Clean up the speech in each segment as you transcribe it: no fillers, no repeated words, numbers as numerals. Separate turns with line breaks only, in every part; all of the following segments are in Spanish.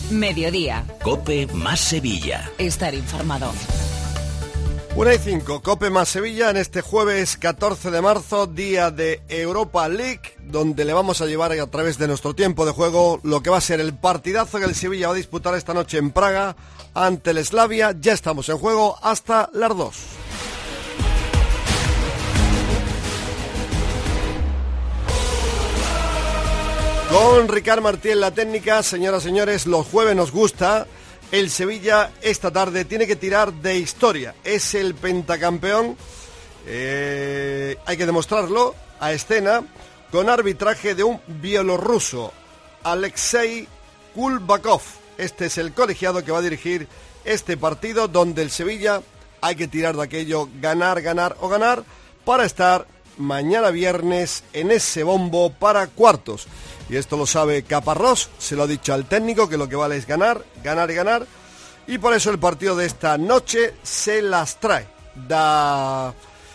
Mediodía.
COPE más Sevilla.
Estar informado.
1:05, COPE más Sevilla en este jueves 14 de marzo, día de Europa League, donde le vamos a llevar a través de nuestro tiempo de juego lo que va a ser el partidazo que el Sevilla va a disputar esta noche en Praga ante el Slavia. Ya estamos en juego hasta las 2. Con Ricard Martí en la técnica, señoras y señores, los jueves nos gusta. El Sevilla esta tarde tiene que tirar de historia. Es el pentacampeón. Hay que demostrarlo a escena con arbitraje de un bielorruso, Alexei Kulbakov. Este es el colegiado que va a dirigir este partido donde el Sevilla hay que tirar de aquello, ganar, ganar o ganar para estar mañana viernes en ese bombo para cuartos. Y esto lo sabe Caparrós, se lo ha dicho al técnico que lo que vale es ganar, ganar y ganar. Y por eso el partido de esta noche se las trae. Da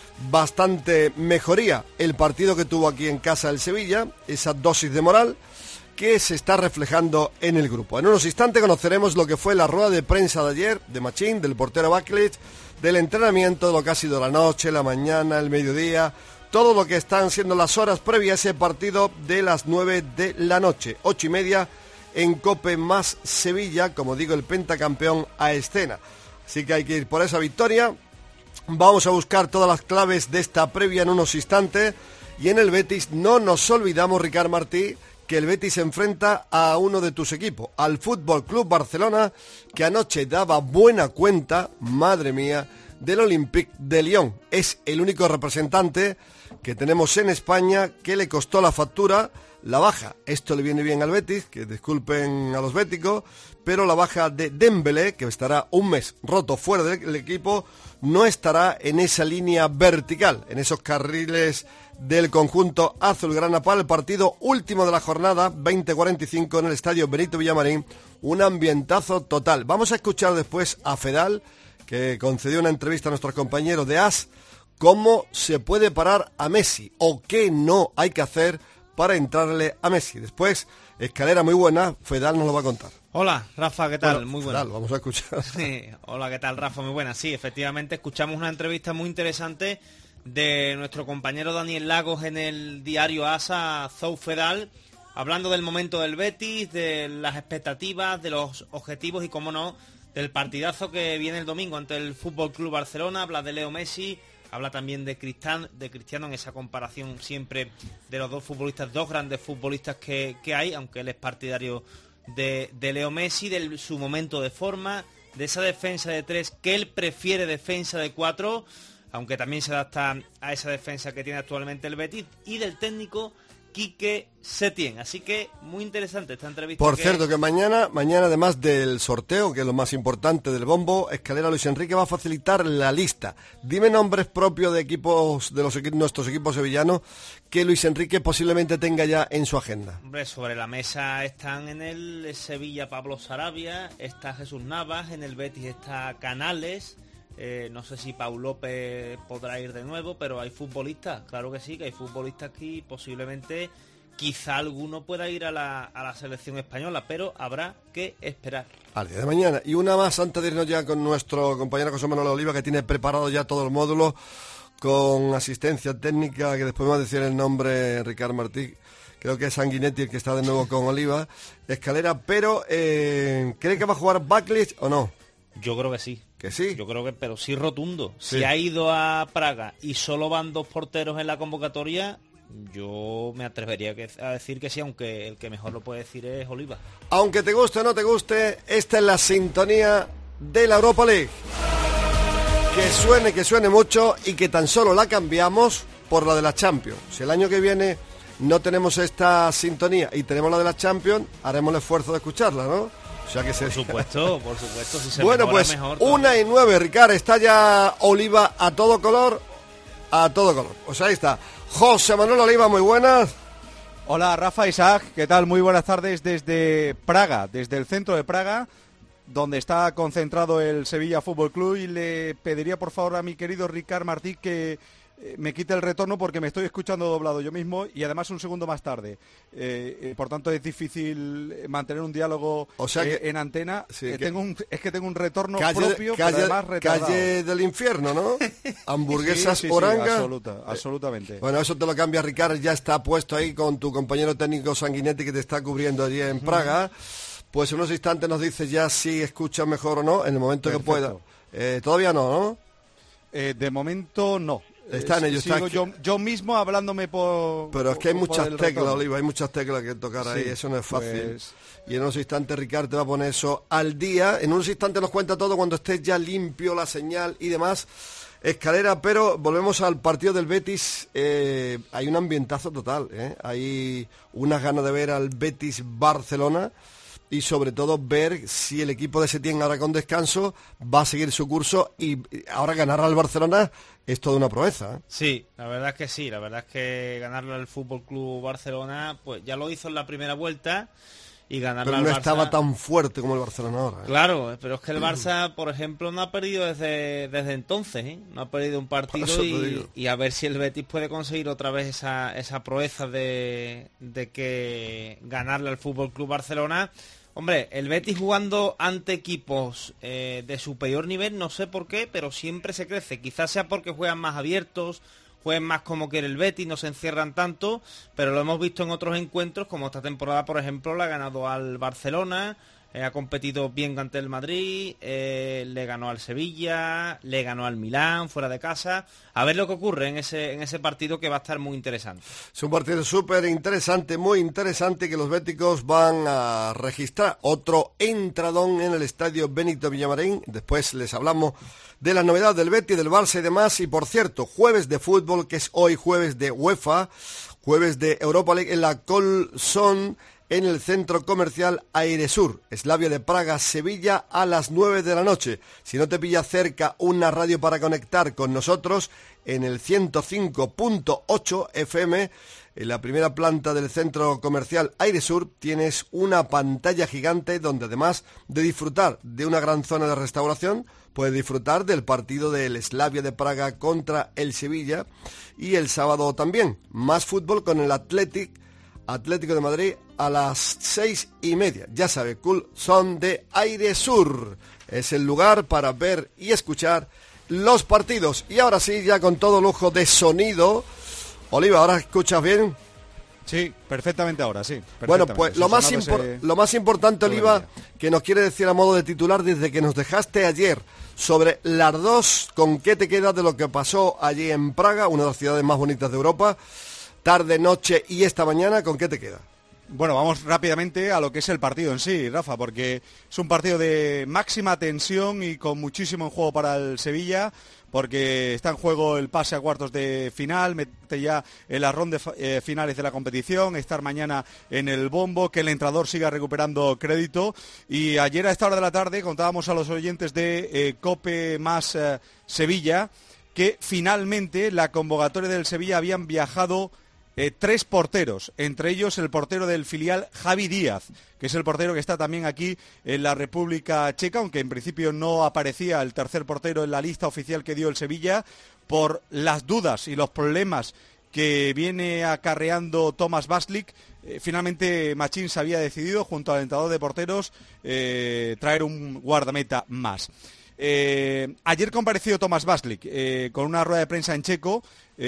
bastante mejoría el partido que tuvo aquí en casa el Sevilla, esa dosis de moral que se está reflejando en el grupo. En unos instantes conoceremos lo que fue la rueda de prensa de ayer, de Machín, del portero Baklic, del entrenamiento, de lo que ha sido la noche, la mañana, el mediodía, todo lo que están siendo las horas previas a ese partido de las 9 de la noche, 8:30 en COPE más Sevilla, como digo, el pentacampeón a escena. Así que hay que ir por esa victoria. Vamos a buscar todas las claves de esta previa en unos instantes. Y en el Betis no nos olvidamos, Ricard Martí, que el Betis se enfrenta a uno de tus equipos, al Fútbol Club Barcelona, que anoche daba buena cuenta, madre mía, del Olympique de Lyon. Es el único representante que tenemos en España que le costó la factura, la baja. Esto le viene bien al Betis, que disculpen a los béticos, pero la baja de Dembélé, que estará un mes roto fuera del equipo, no estará en esa línea vertical, en esos carriles del conjunto azulgrana para el partido último de la jornada, 20:45 en el estadio Benito Villamarín. Un ambientazo total. Vamos a escuchar después a Fedal, que concedió una entrevista a nuestros compañeros de AS, cómo se puede parar a Messi o qué no hay que hacer para entrarle a Messi. Después, escalera muy buena, Fedal nos lo va a contar.
Hola, Rafa, ¿qué tal?
Bueno,
muy buena.
Fedal, vamos a escuchar.
Sí, hola, ¿qué tal, Rafa? Muy buena. Sí, efectivamente, escuchamos una entrevista muy interesante de nuestro compañero Daniel Lagos en el diario ASA, Zou Fedal, hablando del momento del Betis, de las expectativas, de los objetivos y, cómo no, del partidazo que viene el domingo ante el Fútbol Club Barcelona. Habla de Leo Messi, habla también de Cristiano, en esa comparación siempre de los dos futbolistas, dos grandes futbolistas que hay, aunque él es partidario de Leo Messi, de su momento de forma, de esa defensa de 3 que él prefiere defensa de 4, aunque también se adapta a esa defensa que tiene actualmente el Betis, y del técnico Quique Setién. Así que muy interesante esta entrevista.
Por cierto, que mañana además del sorteo, que es lo más importante del bombo, Escalera Luis Enrique va a facilitar la lista. Dime nombres propios de equipos, de nuestros equipos sevillanos, que Luis Enrique posiblemente tenga ya en su agenda.
Hombre, sobre la mesa están en el Sevilla Pablo Sarabia, está Jesús Navas, en el Betis está Canales. No sé si Pau López podrá ir de nuevo, pero hay futbolistas, claro que sí, que hay futbolistas aquí, posiblemente, quizá alguno pueda ir a la selección española, pero habrá que esperar.
Al día de mañana. Y una más antes de irnos ya con nuestro compañero José Manuel Oliva, que tiene preparado ya todo el módulo con asistencia técnica, que después me va a decir el nombre Ricard Martí. Creo que es Sanguinetti el que está de nuevo con Oliva. Escalera, pero ¿cree que va a jugar Baklic o no?
Yo creo que sí.
¿Que sí?
Yo creo que, pero sí rotundo.
Sí.
Si ha ido a Praga y solo van 2 porteros en la convocatoria, yo me atrevería a decir que sí, aunque el que mejor lo puede decir es Oliva.
Aunque te guste o no te guste, esta es la sintonía de la Europa League. Que suene mucho y que tan solo la cambiamos por la de la Champions. Si el año que viene no tenemos esta sintonía y tenemos la de la Champions, haremos el esfuerzo de escucharla, ¿no? O sea que
por supuesto, si se
bueno,
mejora,
pues
mejor.
1:09, Ricard, está ya Oliva a todo color. Pues ahí está. José Manuel Oliva, muy buenas.
Hola, Rafa, Isaac, ¿qué tal? Muy buenas tardes desde Praga, desde el centro de Praga, donde está concentrado el Sevilla Fútbol Club, y le pediría por favor a mi querido Ricard Martí que me quite el retorno porque me estoy escuchando doblado yo mismo y además un segundo más tarde. Por tanto es difícil mantener un diálogo en antena. Sí, tengo un retorno propio, pero además retardado.
Calle del infierno, ¿no? Hamburguesas Oranga.
Absolutamente.
Bueno, eso te lo cambia Ricard, ya está puesto ahí con tu compañero técnico Sanguinetti que te está cubriendo allí en Praga. Pues en unos instantes nos dices ya si escuchas mejor o no, en el momento que pueda. Todavía no, ¿no?
De momento no.
Está en ello,
sigo yo mismo hablándome por...
Pero es que hay muchas teclas, Oliva, hay muchas teclas que tocar ahí, eso no es fácil. Y en unos instantes Ricard te va a poner eso al día. En unos instantes nos cuenta todo cuando esté ya limpio la señal y demás. Escalera, pero volvemos al partido del Betis. Hay un ambientazo total, hay unas ganas de ver al Betis Barcelona. Y sobre todo ver si el equipo de Setién ahora con descanso va a seguir su curso y ahora ganar al Barcelona es toda una proeza.
Sí, la verdad es que sí, la verdad es que ganarle al Fútbol Club Barcelona, pues ya lo hizo en la primera vuelta y ganarle al Barça...
Pero no estaba tan fuerte como el Barcelona ahora.
Claro, pero es que el Barça, por ejemplo, no ha perdido desde entonces, no ha perdido un partido y a ver si el Betis puede conseguir otra vez esa proeza de que ganarle al Fútbol Club Barcelona. Hombre, el Betis jugando ante equipos de superior nivel, no sé por qué, pero siempre se crece. Quizás sea porque juegan más abiertos, jueguen más como quiere el Betis, no se encierran tanto, pero lo hemos visto en otros encuentros, como esta temporada, por ejemplo, la ha ganado al Barcelona, ha competido bien ante el Madrid, le ganó al Sevilla, le ganó al Milán fuera de casa. A ver lo que ocurre en ese partido, que va a estar muy interesante.
Es un partido súper interesante, muy interesante, que los béticos van a registrar otro entradón en el estadio Benito Villamarín. Después les hablamos de la novedad del Betis, del Barça y demás. Y por cierto, jueves de fútbol, que es hoy jueves de UEFA, jueves de Europa League en la Colson, en el centro comercial Airesur, Slavia de Praga, Sevilla, a las 9 de la noche. Si no te pilla cerca una radio para conectar con nosotros, en el 105.8 FM, en la primera planta del centro comercial Airesur, tienes una pantalla gigante donde, además de disfrutar de una gran zona de restauración, puedes disfrutar del partido del Slavia de Praga contra el Sevilla, y el sábado también más fútbol con el Atlético de Madrid a las 6:30. Ya sabe, Colson de Airesur es el lugar para ver y escuchar los partidos. Y ahora sí, ya con todo lujo de sonido. Oliva, ¿ahora escuchas bien?
Sí, perfectamente ahora, sí.
Bueno, pues lo más importante, Oliva, que nos quiere decir a modo de titular, desde que nos dejaste ayer sobre las dos, ¿con qué te queda de lo que pasó allí en Praga, una de las ciudades más bonitas de Europa? Tarde, noche y esta mañana, ¿con qué te queda?
Bueno, vamos rápidamente a lo que es el partido en sí, Rafa, porque es un partido de máxima tensión y con muchísimo en juego para el Sevilla, porque está en juego el pase a cuartos de final, mete ya en las rondas finales de la competición, estar mañana en el bombo, que el entrenador siga recuperando crédito. Y ayer a esta hora de la tarde contábamos a los oyentes de COPE más Sevilla que finalmente la convocatoria del Sevilla habían viajado 3 porteros, entre ellos el portero del filial Javi Díaz, que es el portero que está también aquí en la República Checa, aunque en principio no aparecía el tercer portero en la lista oficial que dio el Sevilla, por las dudas y los problemas que viene acarreando Thomas Vaslik. Finalmente Machín se había decidido, junto al entrenador de porteros, traer un guardameta más. Ayer compareció Thomas Vaslik con una rueda de prensa en checo.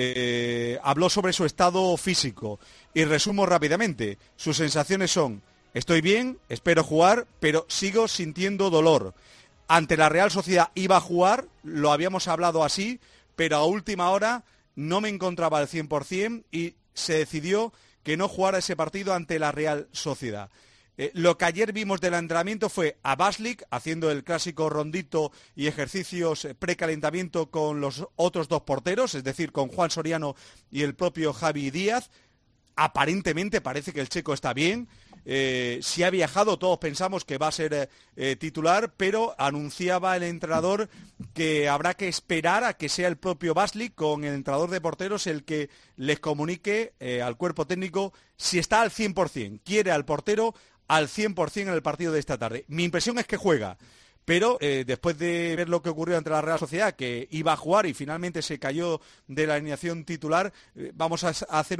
Habló sobre su estado físico y resumo rápidamente. Sus sensaciones son: estoy bien, espero jugar, pero sigo sintiendo dolor. Ante la Real Sociedad iba a jugar, lo habíamos hablado así, pero a última hora no me encontraba al 100% y se decidió que no jugara ese partido ante la Real Sociedad. Lo que ayer vimos del entrenamiento fue a Vaslik haciendo el clásico rondito y ejercicios precalentamiento con los otros 2 porteros, es decir, con Juan Soriano y el propio Javi Díaz. Aparentemente parece que el checo está bien. Si ha viajado, todos pensamos que va a ser titular, pero anunciaba el entrenador que habrá que esperar a que sea el propio Vaslik, con el entrenador de porteros, el que les comunique al cuerpo técnico si está al 100%. Quiere al portero al 100% en el partido de esta tarde. Mi impresión es que juega, pero después de ver lo que ocurrió ante la Real Sociedad, que iba a jugar y finalmente se cayó de la alineación titular, vamos a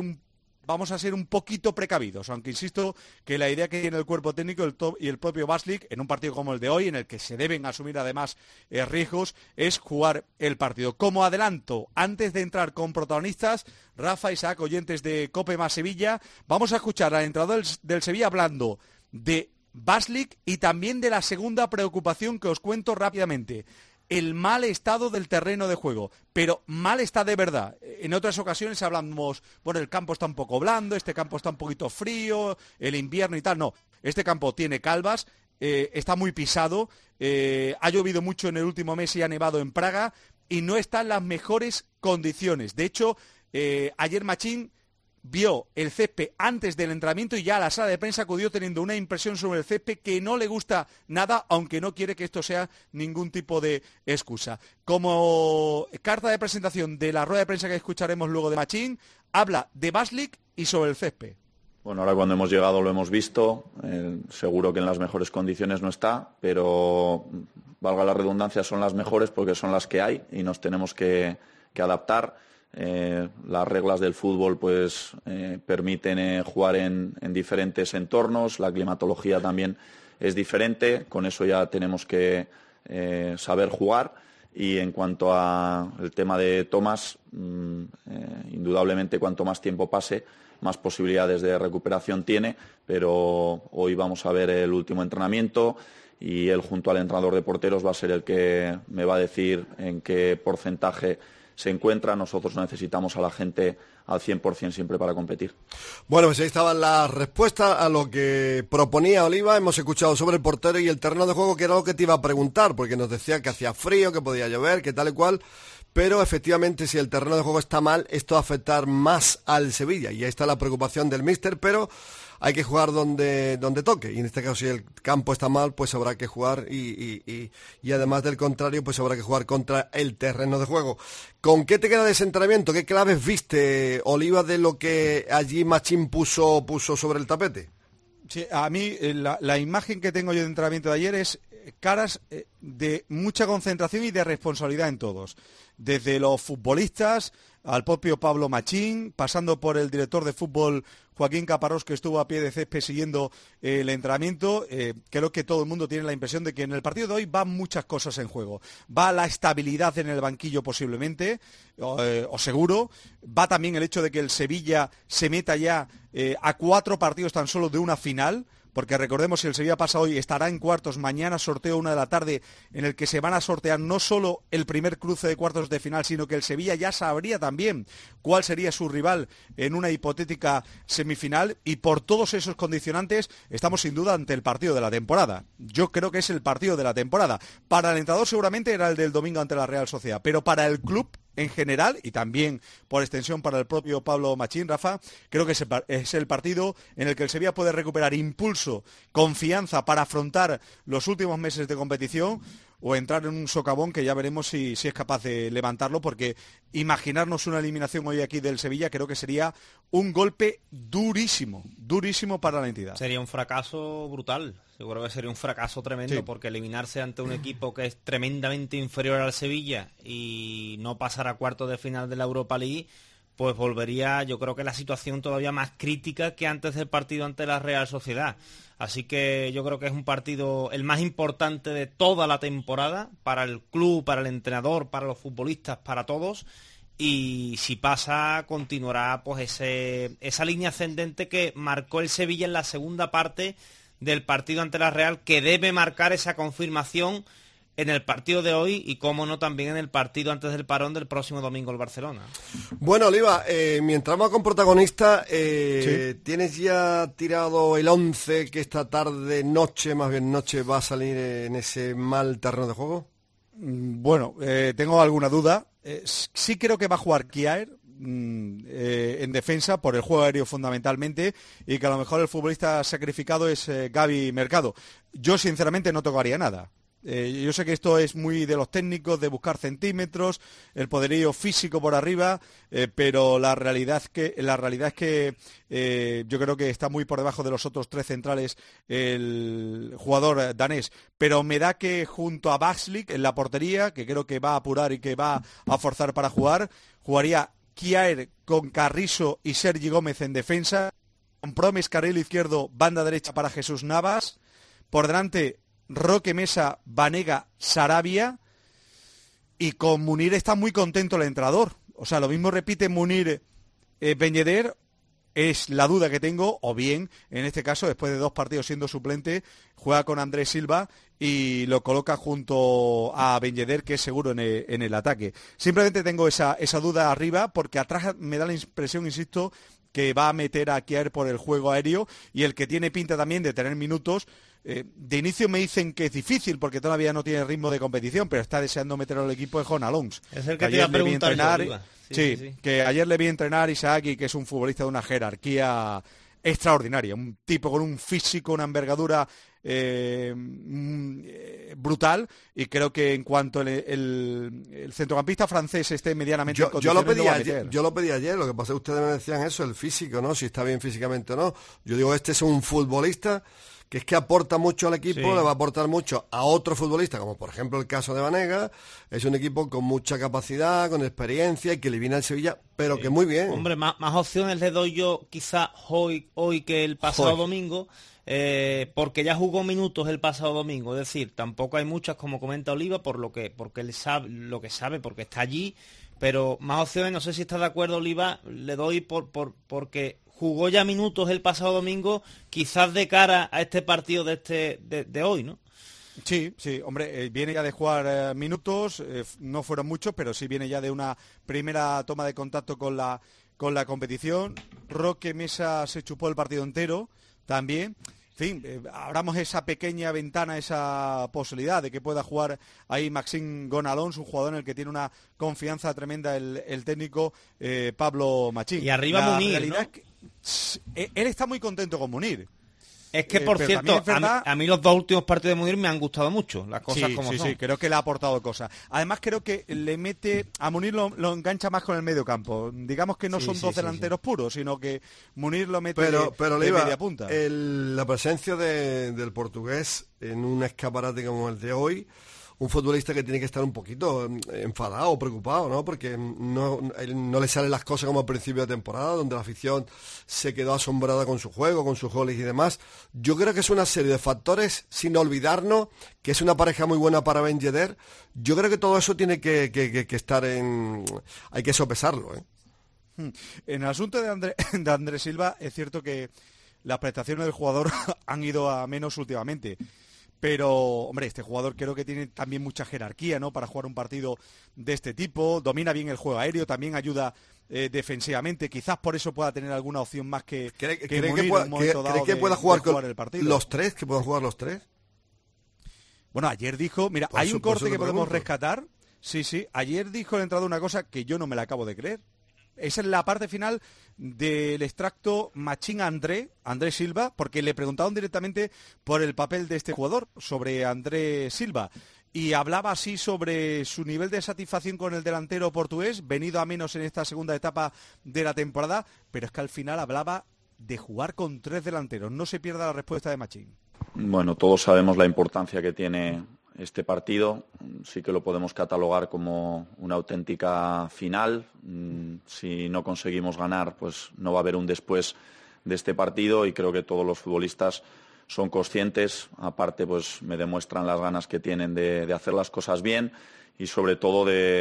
ser un poquito precavidos, aunque insisto que la idea que tiene el cuerpo técnico y el propio Baslik en un partido como el de hoy, en el que se deben asumir además riesgos, es jugar el partido. Como adelanto, antes de entrar con protagonistas, Rafa, Isaac, oyentes de COPE más Sevilla, vamos a escuchar al entrenador del Sevilla hablando de Baslik y también de la segunda preocupación que os cuento rápidamente: el mal estado del terreno de juego, pero mal está de verdad. En otras ocasiones hablamos, bueno, el campo está un poco blando, este campo está un poquito frío, el invierno y tal. No, este campo tiene calvas, está muy pisado, ha llovido mucho en el último mes y ha nevado en Praga y no está en las mejores condiciones. De hecho, ayer Machín vio el césped antes del entrenamiento y ya a la sala de prensa acudió teniendo una impresión sobre el césped que no le gusta nada, aunque no quiere que esto sea ningún tipo de excusa. Como carta de presentación de la rueda de prensa que escucharemos luego de Machín, habla de Baslik y sobre el césped.
Bueno, ahora cuando hemos llegado lo hemos visto, seguro que en las mejores condiciones no está, pero valga la redundancia, son las mejores porque son las que hay y nos tenemos que adaptar. Las reglas del fútbol pues permiten jugar en diferentes entornos, la climatología también es diferente, con eso ya tenemos que saber jugar. Y en cuanto al tema de Tomás, indudablemente cuanto más tiempo pase, más posibilidades de recuperación tiene, pero hoy vamos a ver el último entrenamiento y él junto al entrenador de porteros va a ser el que me va a decir en qué porcentaje se encuentra. Nosotros necesitamos a la gente al 100% siempre para competir.
Bueno, pues ahí estaban las respuestas a lo que proponía Oliva. Hemos escuchado sobre el portero y el terreno de juego, que era lo que te iba a preguntar, porque nos decía que hacía frío, que podía llover, que tal y cual, pero efectivamente si el terreno de juego está mal, esto va a afectar más al Sevilla, y ahí está la preocupación del míster, pero hay que jugar donde toque, y en este caso si el campo está mal, pues habrá que jugar y además del contrario, pues habrá que jugar contra el terreno de juego. ¿Con qué te queda de ese entrenamiento? ¿Qué claves viste, Oliva, de lo que allí Machín puso sobre el tapete?
Sí, a mí la imagen que tengo yo de entrenamiento de ayer es caras de mucha concentración y de responsabilidad en todos, desde los futbolistas al propio Pablo Machín, pasando por el director de fútbol Joaquín Caparrós, que estuvo a pie de césped siguiendo el entrenamiento. Creo que todo el mundo tiene la impresión de que en el partido de hoy van muchas cosas en juego. Va la estabilidad en el banquillo posiblemente, o seguro. Va también el hecho de que el Sevilla se meta ya a 4 partidos tan solo de una final, porque recordemos, si el Sevilla pasa hoy, estará en cuartos, mañana sorteo 1 de la tarde, en el que se van a sortear no solo el primer cruce de cuartos de final, sino que el Sevilla ya sabría también cuál sería su rival en una hipotética semifinal, y por todos esos condicionantes estamos sin duda ante el partido de la temporada. Yo creo que es el partido de la temporada. Para el entrenador seguramente era el del domingo ante la Real Sociedad, pero para el club en general, y también por extensión para el propio Pablo Machín, Rafa, creo que es el partido en el que el Sevilla puede recuperar impulso, confianza para afrontar los últimos meses de competición, o entrar en un socavón que ya veremos si es capaz de levantarlo, porque imaginarnos una eliminación hoy aquí del Sevilla creo que sería un golpe durísimo para la entidad.
Sería un fracaso brutal, seguro que sería un fracaso tremendo, sí, porque eliminarse ante un equipo que es tremendamente inferior al Sevilla y no pasar a cuartos de final de la Europa League, pues volvería, yo creo que la situación todavía más crítica que antes del partido ante la Real Sociedad. Así que yo creo que es un partido el más importante de toda la temporada, para el club, para el entrenador, para los futbolistas, para todos. Y si pasa, continuará pues esa línea ascendente que marcó el Sevilla en la segunda parte del partido ante la Real, que debe marcar esa confirmación en el partido de hoy y, cómo no, también en el partido antes del parón del próximo domingo el Barcelona.
Bueno, Oliva, mientras vamos con protagonista,
sí,
¿tienes ya tirado el 11 que esta tarde, noche va a salir en ese mal terreno de juego?
Bueno, tengo alguna duda. Sí creo que va a jugar Kjaer en defensa por el juego aéreo fundamentalmente, y que a lo mejor el futbolista sacrificado es Gaby Mercado. Yo sinceramente no tocaría nada. Yo sé que esto es muy de los técnicos, de buscar centímetros, el poderío físico por arriba, pero la realidad es que yo creo que está muy por debajo de los otros 3 centrales el jugador danés. Pero me da que junto a Bakslik en la portería, que creo que va a apurar y que va a forzar para jugar, jugaría Kjaer con Carrizo y Sergi Gómez en defensa, con Promes carril izquierdo, banda derecha para Jesús Navas, por delante Roque Mesa, Banega, Sarabia, y con Munir está muy contento el entrenador. O sea, lo mismo repite Munir Ben Yedder, es la duda que tengo, o bien, en este caso, después de 2 partidos siendo suplente, juega con Andrés Silva y lo coloca junto a Ben Yedder, que es seguro en el ataque. Simplemente tengo esa duda arriba, porque atrás me da la impresión, insisto, que va a meter a Kjaer por el juego aéreo, y el que tiene pinta también de tener minutos. De inicio me dicen que es difícil porque todavía no tiene ritmo de competición, pero está deseando meterlo al equipo de Jon Alons.
Es el que te iba a preguntar yo,
Sí, que ayer le vi entrenar Isaki, que es un futbolista de una jerarquía extraordinaria, un tipo con un físico, una envergadura brutal, y creo que en cuanto el centrocampista francés esté medianamente en condiciones,
yo lo pedí ayer, lo que pasa es que ustedes me decían eso, el físico, ¿no? Si está bien físicamente o no. Yo digo, este es un futbolista que es que aporta mucho al equipo, sí. Le va a aportar mucho a otro futbolista, como por ejemplo el caso de Banega. Es un equipo con mucha capacidad, con experiencia, y que le viene al Sevilla, pero sí. Que muy bien.
Hombre, más opciones le doy yo quizá hoy que el pasado domingo, porque ya jugó minutos el pasado domingo. Es decir, tampoco hay muchas, como comenta Oliva, porque él sabe lo que sabe, porque está allí. Pero más opciones, no sé si está de acuerdo, Oliva, le doy porque jugó ya minutos el pasado domingo, quizás de cara a este partido de hoy, ¿no?
Sí, hombre, viene ya de jugar minutos, no fueron muchos, pero sí viene ya de una primera toma de contacto con la competición. Roque Mesa se chupó el partido entero también. En fin, abramos esa pequeña ventana, esa posibilidad de que pueda jugar ahí Maxime Gonalons, un jugador en el que tiene una confianza tremenda el técnico Pablo Machín.
Y arriba Munir, ¿no?
Él está muy contento con Munir.
Es que, por cierto, a mí los 2 últimos partidos de Munir me han gustado mucho, las cosas como son.
Sí, creo que le ha aportado cosas. Además, creo que le mete, a Munir lo engancha más con el medio campo. Digamos que no son 2 delanteros puros, sino que Munir lo mete
pero
de media punta.
La presencia del portugués en un escaparate como el de hoy, un futbolista que tiene que estar un poquito enfadado, preocupado, ¿no? Porque no le salen las cosas como al principio de temporada, donde la afición se quedó asombrada con su juego, con sus goles y demás. Yo creo que es una serie de factores, sin olvidarnos que es una pareja muy buena para Ben Yedder. Yo creo que todo eso tiene que estar hay que sopesarlo, ¿eh?
En el asunto de Andrés Silva, es cierto que las prestaciones del jugador han ido a menos últimamente. Pero, hombre, este jugador creo que tiene también mucha jerarquía, ¿no?, para jugar un partido de este tipo. Domina bien el juego aéreo, también ayuda defensivamente. Quizás por eso pueda tener alguna opción más que Munir en un momento dado
que pueda jugar
con el partido.
¿Los 3? ¿Que puedan jugar los 3?
Bueno, ayer dijo... Mira, hay un corte que podemos rescatar. Sí. Ayer dijo el entrenador una cosa que yo no me la acabo de creer. Esa es la parte final del extracto Machín Andrés Silva, porque le preguntaron directamente por el papel de este jugador, sobre Andrés Silva, y hablaba así sobre su nivel de satisfacción con el delantero portugués, venido a menos en esta segunda etapa de la temporada, pero es que al final hablaba de jugar con 3 delanteros. No se pierda la respuesta de Machín.
Bueno, todos sabemos la importancia que tiene este partido. Sí que lo podemos catalogar como una auténtica final. Si no conseguimos ganar, pues no va a haber un después de este partido, y creo que todos los futbolistas son conscientes. Aparte, pues me demuestran las ganas que tienen de hacer las cosas bien, y sobre todo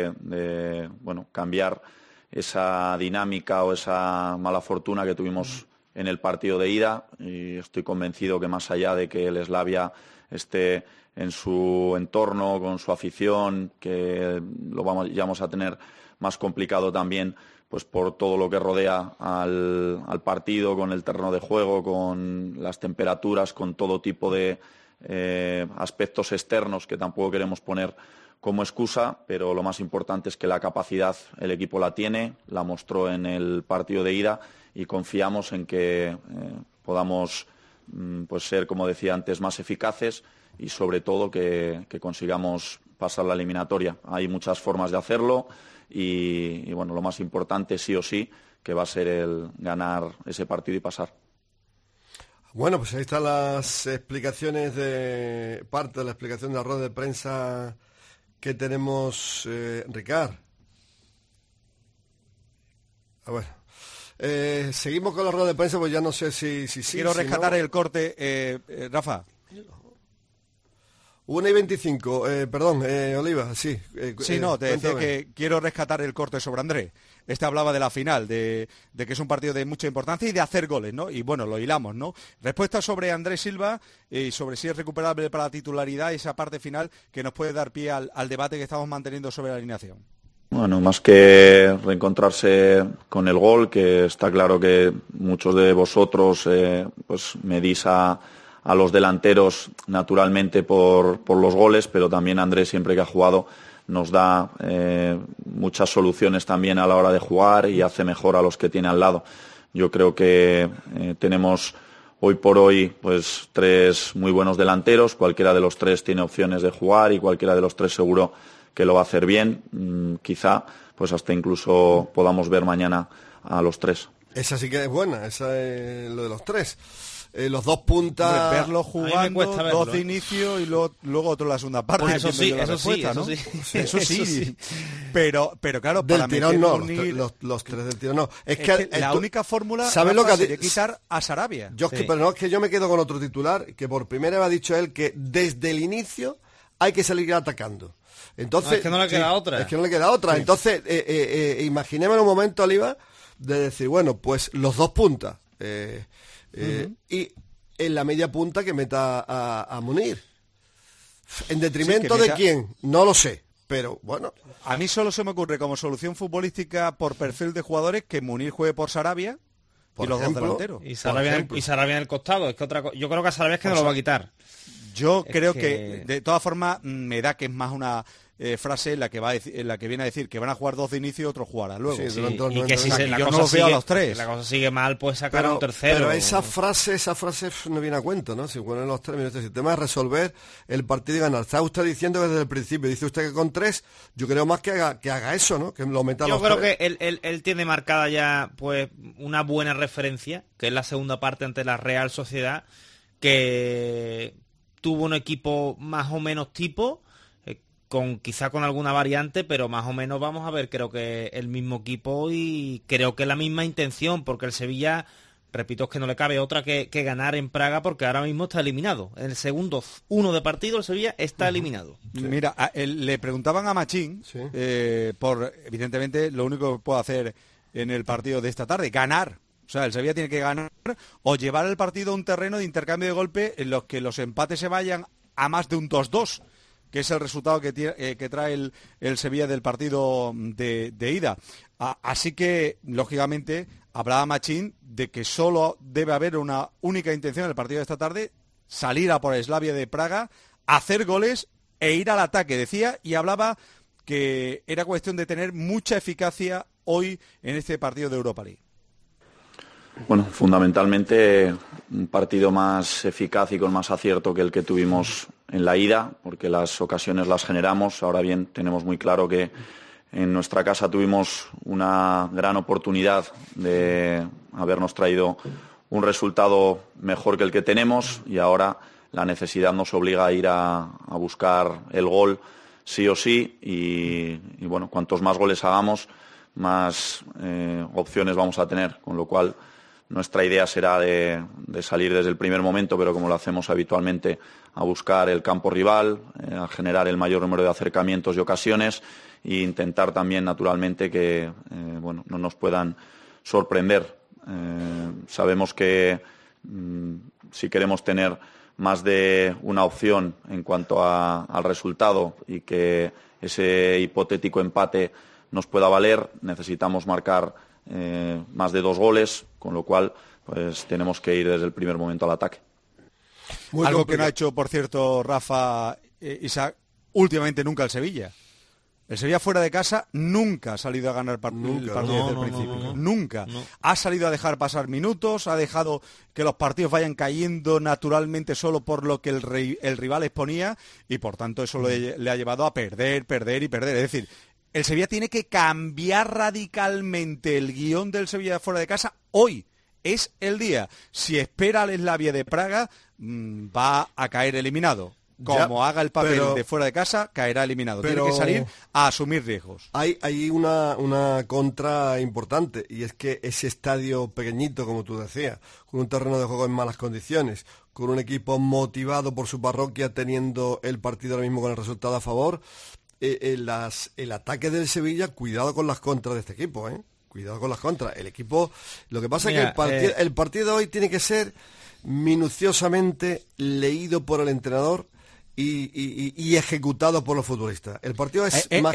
de cambiar esa dinámica o esa mala fortuna que tuvimos en el partido de ida. Y estoy convencido que, más allá de que el Slavia esté en su entorno, con su afición, que lo vamos a tener más complicado también, pues por todo lo que rodea al partido, con el terreno de juego, con las temperaturas, con todo tipo de aspectos externos que tampoco queremos poner como excusa, pero lo más importante es que la capacidad el equipo la tiene, la mostró en el partido de ida, y confiamos en que podamos pues ser, como decía antes, más eficaces y sobre todo que consigamos pasar la eliminatoria. Hay muchas formas de hacerlo y bueno, lo más importante sí o sí que va a ser el ganar ese partido y pasar.
Bueno, pues ahí están las explicaciones parte de la explicación de la rueda de prensa que tenemos, Ricard. A ver, seguimos con la rueda de prensa, pues ya no sé si
Quiero rescatar
no.
el corte, Rafa.
1:25, perdón, Oliva, sí.
Sí, no, te decía que quiero rescatar el corte sobre Andrés. Hablaba de la final, de que es un partido de mucha importancia y de hacer goles, ¿no? Y bueno, lo hilamos, ¿no? Respuesta sobre Andrés Silva y sobre si es recuperable para la titularidad y esa parte final que nos puede dar pie al debate que estamos manteniendo sobre la alineación.
Bueno, más que reencontrarse con el gol, que está claro que muchos de vosotros pues medís a los delanteros naturalmente por los goles, pero también Andrés, siempre que ha jugado, nos da muchas soluciones también a la hora de jugar y hace mejor a los que tiene al lado. Yo creo que tenemos hoy por hoy pues 3 muy buenos delanteros, cualquiera de los 3 tiene opciones de jugar y cualquiera de los 3 seguro que lo va a hacer bien. Quizá pues hasta incluso podamos ver mañana a los 3.
Esa sí que es buena, esa es lo de los 3. Los 2 puntas...
Verlo jugando,
verlo,
2 de inicio y luego otro en la segunda parte.
Pues eso sí.
Pero claro,
del
para
tirón no,
unir...
los 3 del tirón no. Es
que la única fórmula sería quitar a Sarabia.
Pero no, es que yo me quedo con otro titular, que por primera vez ha dicho él que desde el inicio hay que salir atacando. Entonces,
es que no le queda otra.
Es que no le queda otra. Sí. Entonces, imaginemos un momento, Oliva, de decir, bueno, pues los 2 puntas. Y en la media punta que meta a Munir. ¿En detrimento de quién? No lo sé, pero bueno.
A mí solo se me ocurre como solución futbolística por perfil de jugadores que Munir juegue por Sarabia y los 2 delanteros.
Y Sarabia en el costado. Es que yo creo que a Sarabia es que no lo va a quitar.
Yo creo que de todas formas me da que es más una frase en la que viene a decir que van a jugar 2 de inicio y otro jugará luego.
Sí, y que si
yo no los veo a los 3.
La cosa sigue mal, pues sacar a un tercero.
Pero esa frase no viene a cuento, ¿no? Si ponen los términos, el tema es resolver el partido y ganar. Está usted diciendo que desde el principio, dice usted que con 3, yo creo más que haga eso, ¿no? Que lo meta a los 3.
Yo creo que él tiene marcada ya pues una buena referencia, que es la segunda parte ante la Real Sociedad, que tuvo un equipo más o menos tipo, quizá con alguna variante, pero más o menos vamos a ver, creo que el mismo equipo y creo que la misma intención, porque el Sevilla, repito, es que no le cabe otra que ganar en Praga, porque ahora mismo está eliminado. En el segundo 1 de partido el Sevilla está eliminado.
Sí. Mira, le preguntaban a Machín, sí. Evidentemente, lo único que puede hacer en el partido de esta tarde, ganar. O sea, el Sevilla tiene que ganar o llevar el partido a un terreno de intercambio de golpe en los que los empates se vayan a más de un 2-2, que es el resultado que trae el Sevilla del partido de ida. Así que, lógicamente, hablaba Machín de que solo debe haber una única intención en el partido de esta tarde, salir a por el Slavia de Praga, hacer goles e ir al ataque, decía, y hablaba que era cuestión de tener mucha eficacia hoy en este partido de Europa League.
Bueno, fundamentalmente un partido más eficaz y con más acierto que el que tuvimos en la ida, porque las ocasiones las generamos. Ahora bien, tenemos muy claro que en nuestra casa tuvimos una gran oportunidad de habernos traído un resultado mejor que el que tenemos y ahora la necesidad nos obliga a ir a buscar el gol sí o sí y bueno, cuantos más goles hagamos, más opciones vamos a tener, con lo cual nuestra idea será de salir desde el primer momento, pero como lo hacemos habitualmente, a buscar el campo rival, a generar el mayor número de acercamientos y ocasiones e intentar también, naturalmente, que no nos puedan sorprender. Sabemos que si queremos tener más de una opción en cuanto al resultado y que ese hipotético empate nos pueda valer, necesitamos marcar más de 2 goles, con lo cual pues tenemos que ir desde el primer momento al ataque.
Algo que no ha hecho, por cierto, Rafa, Isaac, últimamente nunca el Sevilla. El Sevilla fuera de casa nunca ha salido a ganar el partido desde el principio. Nunca. No. Ha salido a dejar pasar minutos, ha dejado que los partidos vayan cayendo naturalmente solo por lo que el rival exponía y por tanto eso le ha llevado a perder y perder. Es decir, el Sevilla tiene que cambiar radicalmente el guión del Sevilla fuera de casa hoy. Es el día. Si espera al Slavia de Praga, va a caer eliminado. Como haga el papel de fuera de casa, caerá eliminado. Tiene que salir a asumir riesgos.
Hay una contra importante, y es que ese estadio pequeñito, como tú decías, con un terreno de juego en malas condiciones, con un equipo motivado por su parroquia, teniendo el partido ahora mismo con el resultado a favor, el ataque del Sevilla, cuidado con las contras de este equipo, Cuidado con las contras. El equipo, lo que pasa es que el partido de hoy tiene que ser minuciosamente leído por el entrenador y ejecutado por los futbolistas. El partido es más...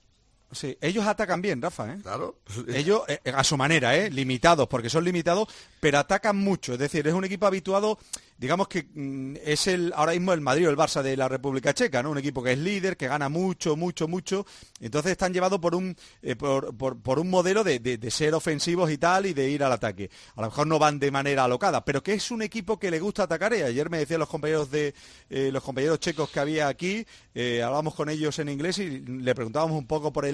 Ellos atacan bien, Rafa,
Claro.
Ellos, a su manera, limitados, porque son limitados, pero atacan mucho. Es decir, es un equipo habituado, digamos que es ahora mismo el Madrid o el Barça de la República Checa, ¿no? Un equipo que es líder, que gana mucho. Entonces están llevados por un modelo de ser ofensivos y tal, y de ir al ataque. A lo mejor no van de manera alocada, pero que es un equipo que le gusta atacar. Ayer me decían los compañeros checos que había aquí, hablábamos con ellos en inglés y le preguntábamos un poco por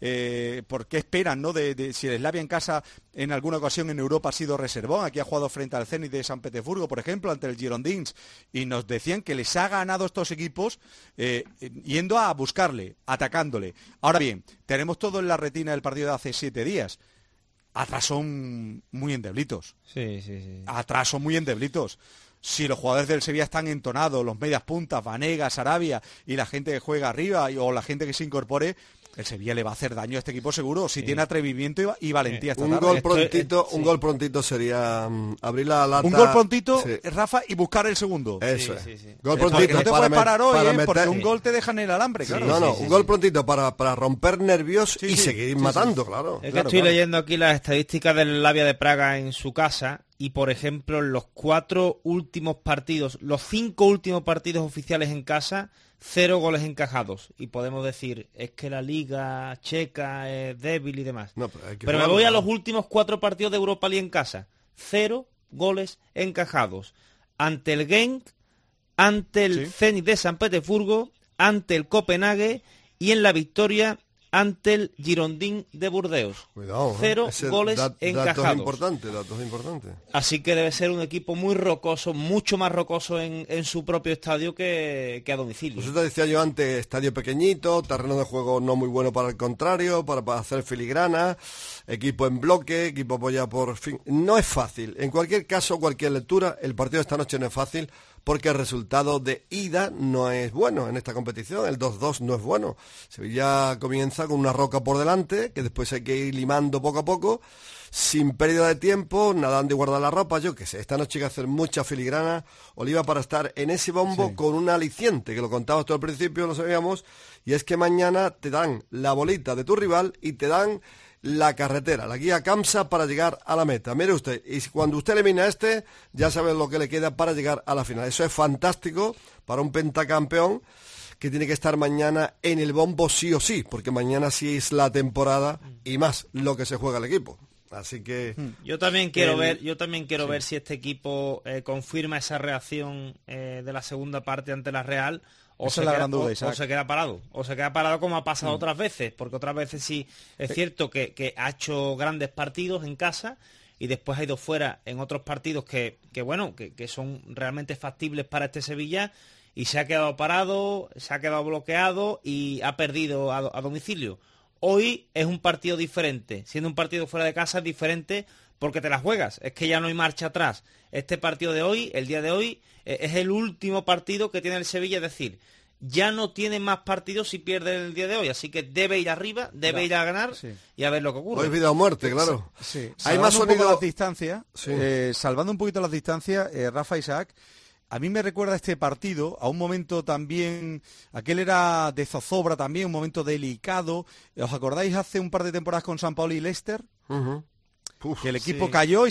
qué esperan, ¿no? Si el Slavia en casa en alguna ocasión en Europa ha sido reservón. Aquí ha jugado frente al Zenit de San Petersburgo, por ejemplo, ante el Girondins, y nos decían que les ha ganado estos equipos yendo a buscarle, atacándole. Ahora bien, tenemos todo en la retina del partido de hace 7 días. Atrás son muy endeblitos.
Sí.
Atrás son muy endeblitos. Si los jugadores del Sevilla están entonados, los medias puntas, Vanega, Sarabia, y la gente que juega arriba o la gente que se incorpore, el Sevilla le va a hacer daño a este equipo seguro, si tiene atrevimiento y valentía esta tarde.
Un gol prontito sería abrir la lata.
Un gol prontito, Rafa, y buscar el segundo.
Eso es.
Sí.
Gol prontito.
No te puedes parar hoy, porque un gol te deja en el alambre, claro.
Un gol prontito para romper nervios y seguir matando, claro.
Es que estoy leyendo aquí las estadísticas del Slavia de Praga en su casa, y por ejemplo, los 5 últimos partidos oficiales en casa, 0 goles encajados, y podemos decir, es que la liga checa es débil y demás. Pero me voy a los últimos 4 partidos de Europa League en casa, 0 goles encajados. Ante el Genk, ante el Zenit de San Petersburgo, ante el Copenhague y en la victoria ante el Girondins de Burdeos. Cuidado, 0 goles encajados.
Datos importantes.
Así que debe ser un equipo muy rocoso, mucho más rocoso en su propio estadio que a domicilio.
Pues te decía yo antes, estadio pequeñito, terreno de juego no muy bueno para el contrario, para hacer filigrana, equipo en bloque, equipo apoyado por... fin. No es fácil. En cualquier caso, cualquier lectura, el partido de esta noche no es fácil, porque el resultado de ida no es bueno en esta competición, el 2-2 no es bueno. Sevilla comienza con una roca por delante, que después hay que ir limando poco a poco, sin pérdida de tiempo, nadando y guardar la ropa, yo qué sé. Esta noche hay que hacer mucha filigrana, Oliva, para estar en ese bombo con un aliciente, que lo contabas tú al principio, lo sabíamos, y es que mañana te dan la bolita de tu rival y te dan la carretera, la guía Camsa para llegar a la meta. Mire usted, y cuando usted elimina ya sabe lo que le queda para llegar a la final. Eso es fantástico para un pentacampeón que tiene que estar mañana en el bombo sí o sí, porque mañana sí es la temporada y más lo que se juega el equipo. Así que
yo también quiero ver si este equipo confirma esa reacción de la segunda parte ante la Real. O se queda parado como ha pasado otras veces, porque otras veces sí es cierto que ha hecho grandes partidos en casa y después ha ido fuera en otros partidos que son realmente factibles para este Sevilla, y se ha quedado parado, se ha quedado bloqueado y ha perdido a domicilio. Hoy es un partido diferente, siendo un partido fuera de casa es diferente, porque te la juegas, es que ya no hay marcha atrás. Este partido de hoy, el día de hoy, es el último partido que tiene el Sevilla, es decir, ya no tiene más partidos si pierde el día de hoy, así que debe ir arriba, debe ir a ganar y a ver lo que ocurre.
Hoy es vida o muerte, claro.
Hay más sonido las distancias, salvando un poquito las distancias, Rafa, Isaac, a mí me recuerda este partido a un momento también, aquel era de zozobra también, un momento delicado. ¿Os acordáis hace un par de temporadas con San Paolo y Leicester? que el equipo cayó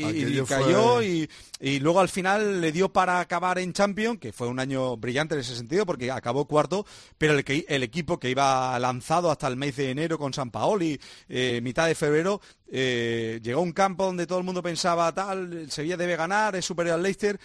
y luego al final le dio para acabar en Champions, que fue un año brillante en ese sentido porque acabó cuarto, pero el equipo que iba lanzado hasta el mes de enero con Sampaoli, mitad de febrero, llegó a un campo donde todo el mundo pensaba el Sevilla debe ganar, es superior al Leicester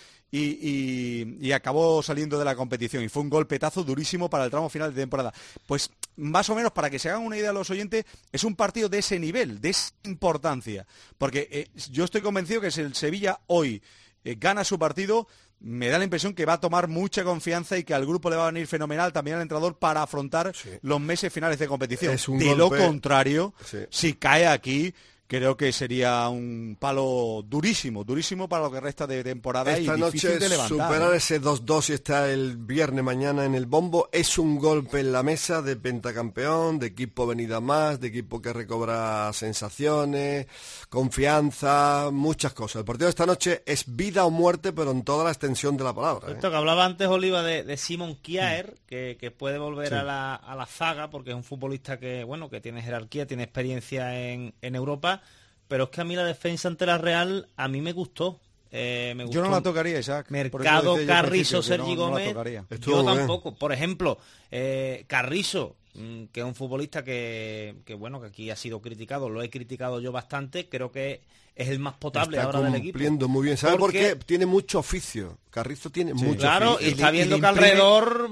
y acabó saliendo de la competición y fue un golpetazo durísimo para el tramo final de temporada. Pues más o menos para que se hagan una idea los oyentes, es un partido de ese nivel, de esa importancia, porque yo estoy convencido que si el Sevilla hoy gana su partido, me da la impresión que va a tomar mucha confianza y que al grupo le va a venir fenomenal también al entrenador para afrontar los meses finales de competición. De lo contrario, si cae aquí, creo que sería un palo durísimo para lo que resta de temporada
esta
y difícil
noche
de levantar.
Superar ese 2-2 y está el viernes mañana en el bombo es un golpe en la mesa de pentacampeón, de equipo venida más, de equipo que recobra sensaciones, confianza, muchas cosas. El partido de esta noche es vida o muerte, pero en toda la extensión de la palabra.
Esto que hablaba antes Oliva de Simon Kjaer, que puede volver a la zaga porque es un futbolista que tiene jerarquía, tiene experiencia en Europa. Pero es que a mí la defensa ante la Real a mí me gustó.
Yo no la tocaría, Isaac.
Mercado, Carrizo, Sergi Gómez. Yo tampoco. Por ejemplo, Carrizo, que es un futbolista que aquí ha sido criticado, lo he criticado yo bastante, creo que es el más potable ahora del equipo.
Está cumpliendo muy bien. ¿Sabe por qué? Tiene mucho oficio. Carrizo tiene mucho
claro,
oficio.
Y está viendo que alrededor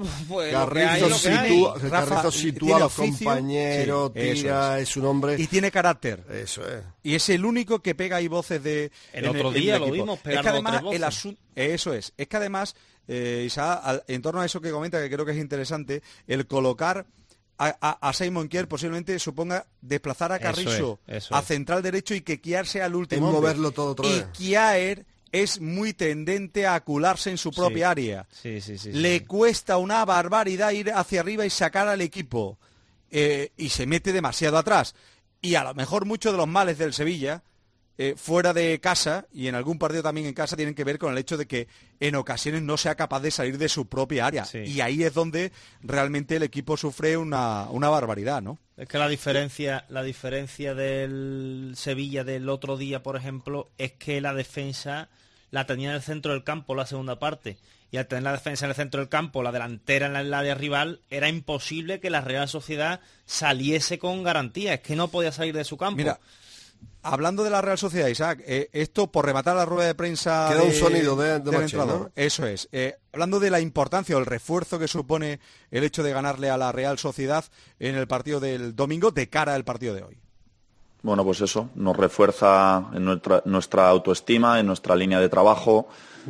Carrizo sitúa a los compañeros, tira, es un hombre...
Y tiene carácter.
Eso es.
Y es el único que pega ahí voces de...
El otro día lo vimos pegando
además
el asunto.
Eso es. Es que además, Isaac, en torno a eso que comenta, que creo que es interesante, el colocar a Simon Kjaer posiblemente suponga desplazar a Carrizo a central derecho y que Kjaer sea el último hombre.
Moverlo todo otra vez.
Y Kjaer es muy tendente a acularse en su propia área. Le cuesta una barbaridad ir hacia arriba y sacar al equipo. Y se mete demasiado atrás. Y a lo mejor muchos de los males del Sevilla, fuera de casa, y en algún partido también en casa, tienen que ver con el hecho de que en ocasiones no sea capaz de salir de su propia área. Y ahí es donde realmente el equipo sufre una barbaridad, ¿no?
Es que la diferencia del Sevilla del otro día, por ejemplo, es que la defensa la tenía en el centro del campo la segunda parte. Y al tener la defensa en el centro del campo, la delantera en el área rival, era imposible que la Real Sociedad saliese con garantía. Es que no podía salir de su campo.
Mira, hablando de la Real Sociedad, Isaac, esto por rematar la rueda de prensa
queda un sonido
del
Machín,
entrenador,
¿no?
Eso es. Hablando de la importancia o el refuerzo que supone el hecho de ganarle a la Real Sociedad en el partido del domingo de cara al partido de hoy.
Bueno, pues eso, nos refuerza en nuestra autoestima, en nuestra línea de trabajo.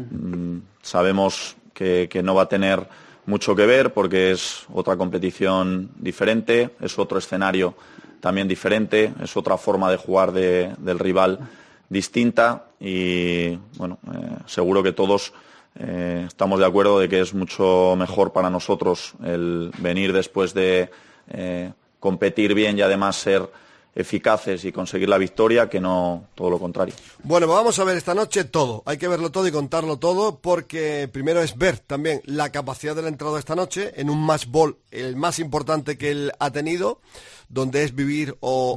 Sabemos que no va a tener mucho que ver porque es otra competición diferente, es otro escenario también diferente, es otra forma de jugar del rival distinta y bueno, seguro que todos estamos de acuerdo de que es mucho mejor para nosotros el venir después de competir bien y además ser eficaces y conseguir la victoria que no todo lo contrario.
Bueno, pues vamos a ver esta noche todo, hay que verlo todo y contarlo todo porque primero es ver también la capacidad del entrenador esta noche en un match ball, el más importante que él ha tenido, donde es vivir o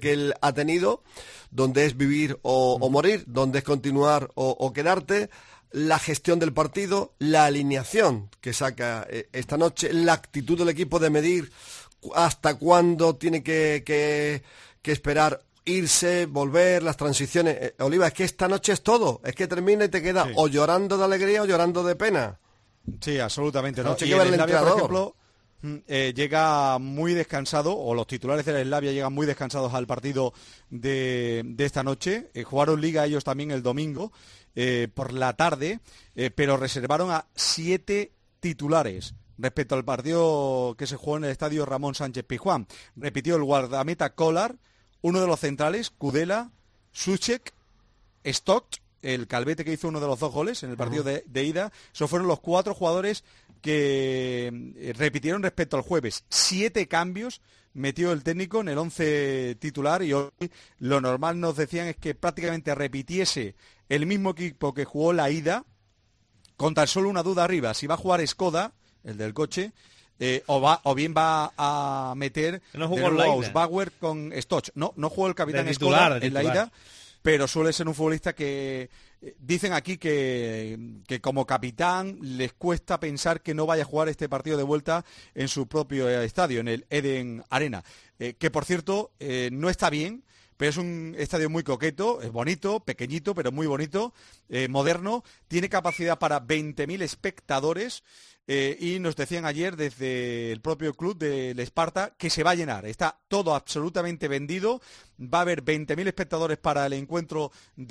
morir, donde es continuar o quedarte, la gestión del partido, la alineación que saca esta noche, la actitud del equipo de medir hasta cuándo tiene que esperar irse, volver, las transiciones. Oliva, es que esta noche es todo, es que termina y te queda o llorando de alegría o llorando de pena.
Sí, absolutamente. ¿No?
Noche
Y
que ver
el
el
Slavia, por
entrenador.
ejemplo, llega muy descansado, o los titulares del Slavia llegan muy descansados al partido de esta noche. Jugaron Liga ellos también el domingo por la tarde, pero reservaron a 7 titulares. Respecto al partido que se jugó en el estadio Ramón Sánchez Pizjuán, repitió el guardameta Kolar, uno de los centrales, Kudela, Suchek, Stock, el calvete que hizo uno de los 2 goles en el partido de ida. Esos fueron los 4 jugadores que repitieron respecto al jueves. 7 cambios metió el técnico en el 11 titular y hoy lo normal nos decían es que prácticamente repitiese el mismo equipo que jugó la ida, con tan solo una duda arriba, si va a jugar Skoda, el del coche, o bien va a meter
no
jugó
Ausbauer con Stoch. No jugó el capitán Skoda en la ida. pero suele ser un futbolista que dicen aquí que como capitán les cuesta pensar que no vaya a jugar este partido de vuelta en su propio estadio, en el Eden Arena, que por cierto no está bien, pero es un estadio muy coqueto, es bonito, pequeñito, pero muy bonito, moderno, tiene capacidad para 20.000 espectadores y nos decían ayer desde el propio club del Esparta que se va a llenar, está todo absolutamente vendido, va a haber 20.000 espectadores para el encuentro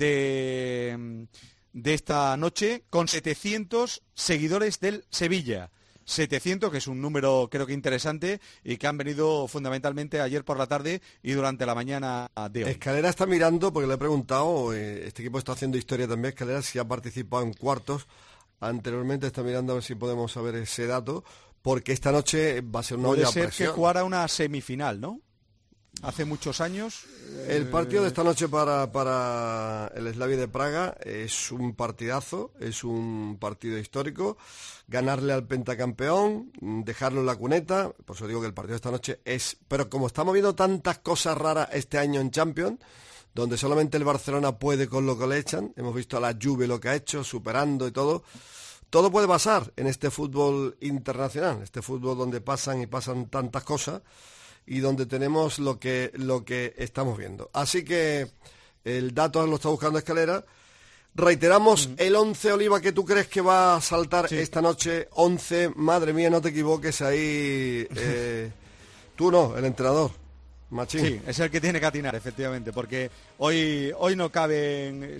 de esta noche con 700 seguidores del Sevilla. 700, que es un número creo que interesante y que han venido fundamentalmente ayer por la tarde y durante la mañana de hoy.
Escalera está mirando, porque le he preguntado, este equipo está haciendo historia también, Escalera, si ha participado en cuartos. Anteriormente está mirando a ver si podemos saber ese dato, porque esta noche va a ser una olla a presión.
Puede ser que jugara una semifinal, ¿no? Hace muchos años.
El partido de esta noche para el Slavia de Praga es un partidazo, es un partido histórico. Ganarle al pentacampeón, dejarlo en la cuneta, por eso digo que el partido de esta noche es... Pero como estamos viendo tantas cosas raras este año en Champions, donde solamente el Barcelona puede con lo que le echan, hemos visto a la Juve lo que ha hecho, superando y todo puede pasar en este fútbol internacional, este fútbol donde pasan tantas cosas, y donde tenemos lo que estamos viendo. Así que el dato lo está buscando Escalera. Reiteramos el 11, Oliva, que tú crees que va a saltar esta noche. 11, madre mía, no te equivoques ahí. Tú no, el entrenador, Machín.
Sí, es el que tiene que atinar, efectivamente, porque hoy no cabe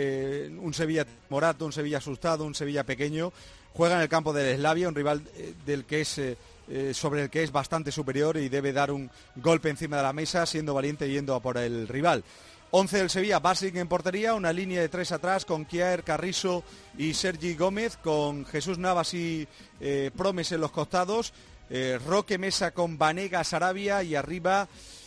un Sevilla morato, un Sevilla asustado, un Sevilla pequeño. Juega en el campo del Slavia, un rival del que es... sobre el que es bastante superior y debe dar un golpe encima de la mesa, siendo valiente y yendo a por el rival. 11 del Sevilla, Basic en portería, una línea de 3 atrás con Kjaer, Carrizo y Sergi Gómez, con Jesús Navas y Promes en los costados, Roque Mesa con Banega, Sarabia y arriba